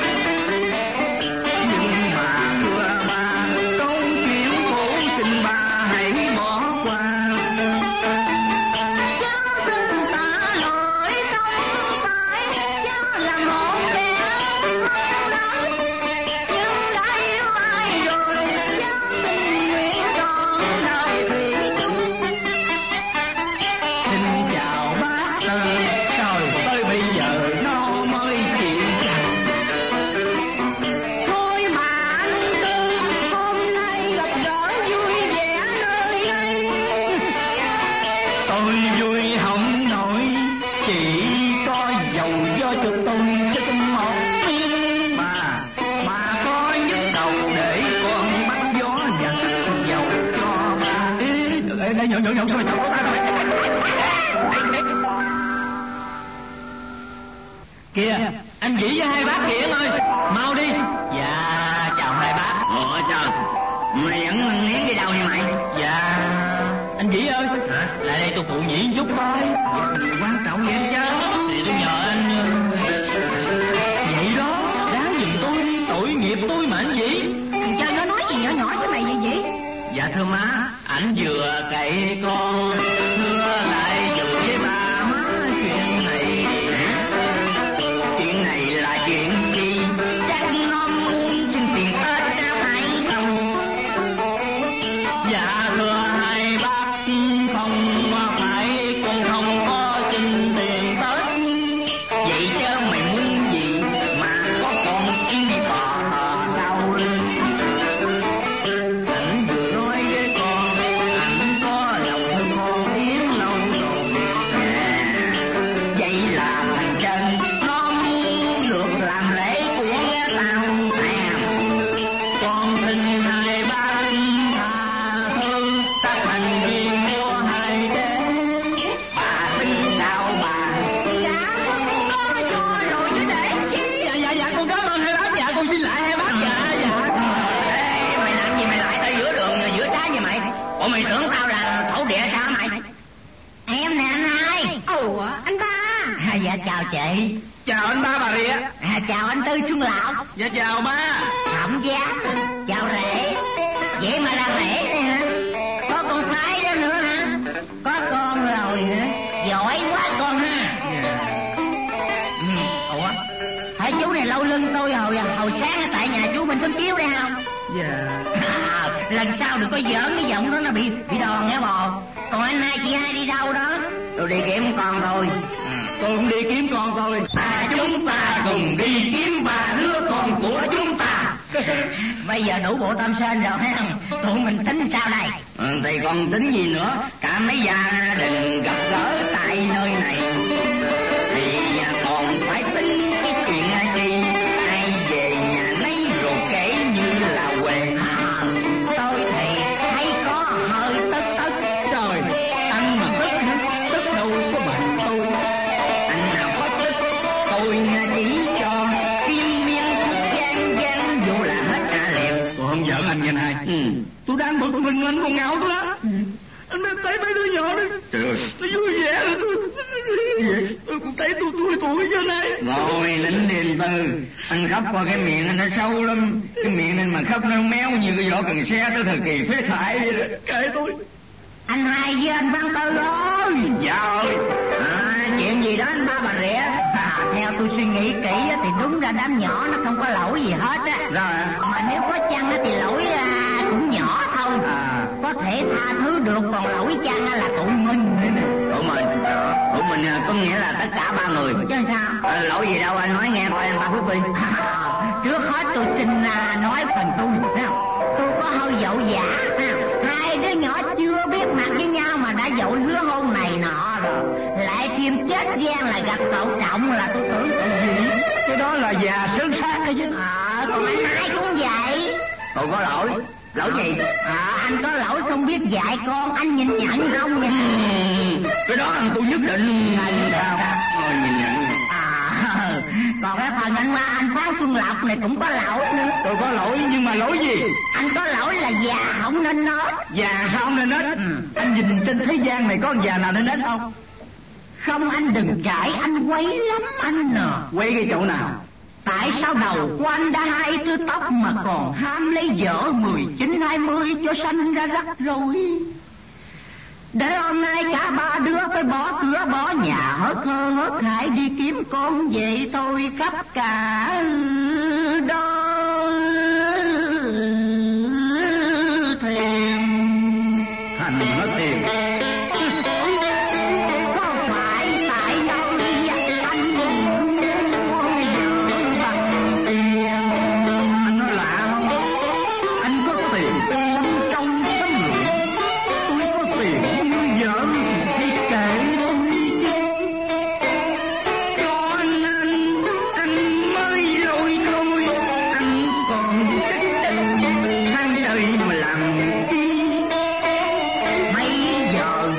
Nhưng mà thưa ba, câu chuyện khổ xin ba hãy bỏ qua. Cháu xin tạ lỗi không phải cháu là một kẻ không đáng, nhưng đã yêu ai rồi cháu tình nguyện trọn đời thủy chung. Xin chào bác Tư, rồi tới bây giờ nó mới chịu chặt. Thôi mà anh Tư, hôm nay gặp gỡ vui vẻ nơi đây. Tôi vui không nổi, chỉ có dầu do cho tôi sẽ tâm một miếng. Bà có nhức đầu để con bắt gió và sức dầu cho ba. Ê, nhậu thôi, nhậu ta rồi. Kìa, anh Vĩ với hai bác kìa ơi, mau đi. Dạ, chào hai bác. Chào. Mày vẫn nâng nén đi đâu vậy mày? Dạ anh Vĩ ơi. Hả? Lại đây tôi phụ nhĩ chút thôi. Quan trọng vậy chứ. Thì tôi nhờ anh vậy đó, ráng giùm tôi đi, tội nghiệp tôi mà anh Vĩ. Trời, nó nói gì nhỏ nhỏ với mày vậy vậy? Dạ thưa má, Ảnh vừa cậy con thưa lại dù với ba má chuyện này. chuyện này là chuyện gì? Chắc nó muốn xin tiền Tết ra phải không? Dạ thưa hai bác không phải con không có xin tiền Tết. Vậy chứ mày muốn gì mà có con kiến đi bò sau lưng? Ảnh vừa nói với con, ảnh có lòng thương con yến lâu rồi. Vậy là thằng Trân nó muốn được làm lễ của nghe tao thèm. Con xin hai bác tha thứ các thành viên của hai đế. Bà tính sao bà? Dạ, con cho rồi chứ để chi. Dạ con cảm ơn hai bác. Dạ con xin lại hai bác. Dạ. Ê, mày làm gì mày lại tới giữa đường giữa trái vậy mày? Ủa mày tưởng tao là thổ địa sao mày? Em nè anh hai. Ủa, anh ba. Dạ chào chị. Chào anh ba bà Rịa. Chào anh Tư Xuân Lão. Dạ chào ba. Thẩm Giác. Chào rể. Vậy mà làm lễ này hả? Có con Thái đó nữa hả? Có con rồi hả? Giỏi quá con ha. Ủa? Thấy chú này lâu lưng tôi hồi sáng ở tại nhà chú mình sớm chiếu đây không? Dạ. Lần sau đừng có giỡn cái giọng đó, nó bị đòn nghe bò. Còn anh hai chị hai đi đâu đó? Tôi đi kiếm con thôi. Tôi cũng đi kiếm con tôi. Chúng ta cùng đi kiếm ba đứa con của chúng ta. Bây giờ đủ bộ tâm sên rồi thấy không? Tụi mình tính sao đây? Thì còn tính gì nữa? Cả mấy gia đình gặp gỡ tại nơi này thì còn phải tính cái chuyện gì? Ai về nhà lấy rồi kể như là quê. Tôi thì thấy có hơi tức. Trời, anh mà tức hả? Tức đâu có bằng tôi. Anh nào có tức tôi chỉ cho kim miên gian vô là hết cả liền. Tôi không giỡn anh nghe này. Tôi đang bực mình anh còn ngáo tôi á. Anh thấy mấy đứa nhỏ đó. Trời ơi, nó vui vẻ rồi tôi cũng thấy tôi tuổi cho này. rồi nín điềm Tư. Anh khóc qua cái miệng anh nó sâu lắm. Cái miệng anh mà khóc nó méo như cái vỏ cần xe tới thời kỳ phế thải vậy đó. Kệ tôi. Anh hai với anh Văn Tư ơi. Dạ ơi. Chuyện gì đó anh ba bà Rịa? Theo tôi suy nghĩ kỹ thì đúng ra đám nhỏ nó không có lỗi gì hết á. Rồi. Mà nếu có chăng thì lỗi cũng nhỏ thôi. Có thể tha thứ được, còn lỗi chăng là tụi mình. Tụi mình có nghĩa là tất cả ba người. Chứ sao? Lỗi gì đâu anh nói nghe coi anh ba Phước Phi. Trước hết tôi xin nói phần tôi. Tôi có hơi dậu dã. Hai đứa nhỏ chưa biết mặt với nhau mà đã dội hứa hôn này nọ rồi. Lại thêm chết gian là gặp cậu Trọng là tôi tưởng tội gì. Cái đó là già sớm sát đấy chứ. Còn anh hai cũng vậy. Tôi có lỗi. Lỗi gì? Anh có lỗi không biết dạy con, anh nhìn nhận không nha. Cái đó tôi nhất định. Anh sao? Thôi nhìn nhận. Còn cái phần anh Phan Xuân Lộc này cũng có lỗi nữa. Tôi có lỗi nhưng mà lỗi gì? Anh có lỗi là già không nên nói. Già sao không nên nết? Anh nhìn trên thế gian này có con già nào nên nết không? Không, anh đừng cãi, anh quấy lắm anh nè. Quấy cái chỗ nào? Tại sao đầu của anh đã 2 thước tóc mà còn ham lấy vợ 19-20 cho sanh ra rắc rối? Để hôm nay cả ba đứa phải bỏ cửa bỏ nhà hớt hơ hớt hải đi kiếm con về thôi khắp cả đó thèm. Thành nó tiền. Có phải tại đâu anh muốn vợ bằng tiền? Anh nói lạ không? Anh có tiền sống trong tấm người. Tôi có tiền như vợ thì kệ tôi chứ. Cho anh mới lôi thôi. Anh còn cách tháng trời mà làm chi? Mấy giờ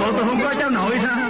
bộ tôi không có cháu nội sao?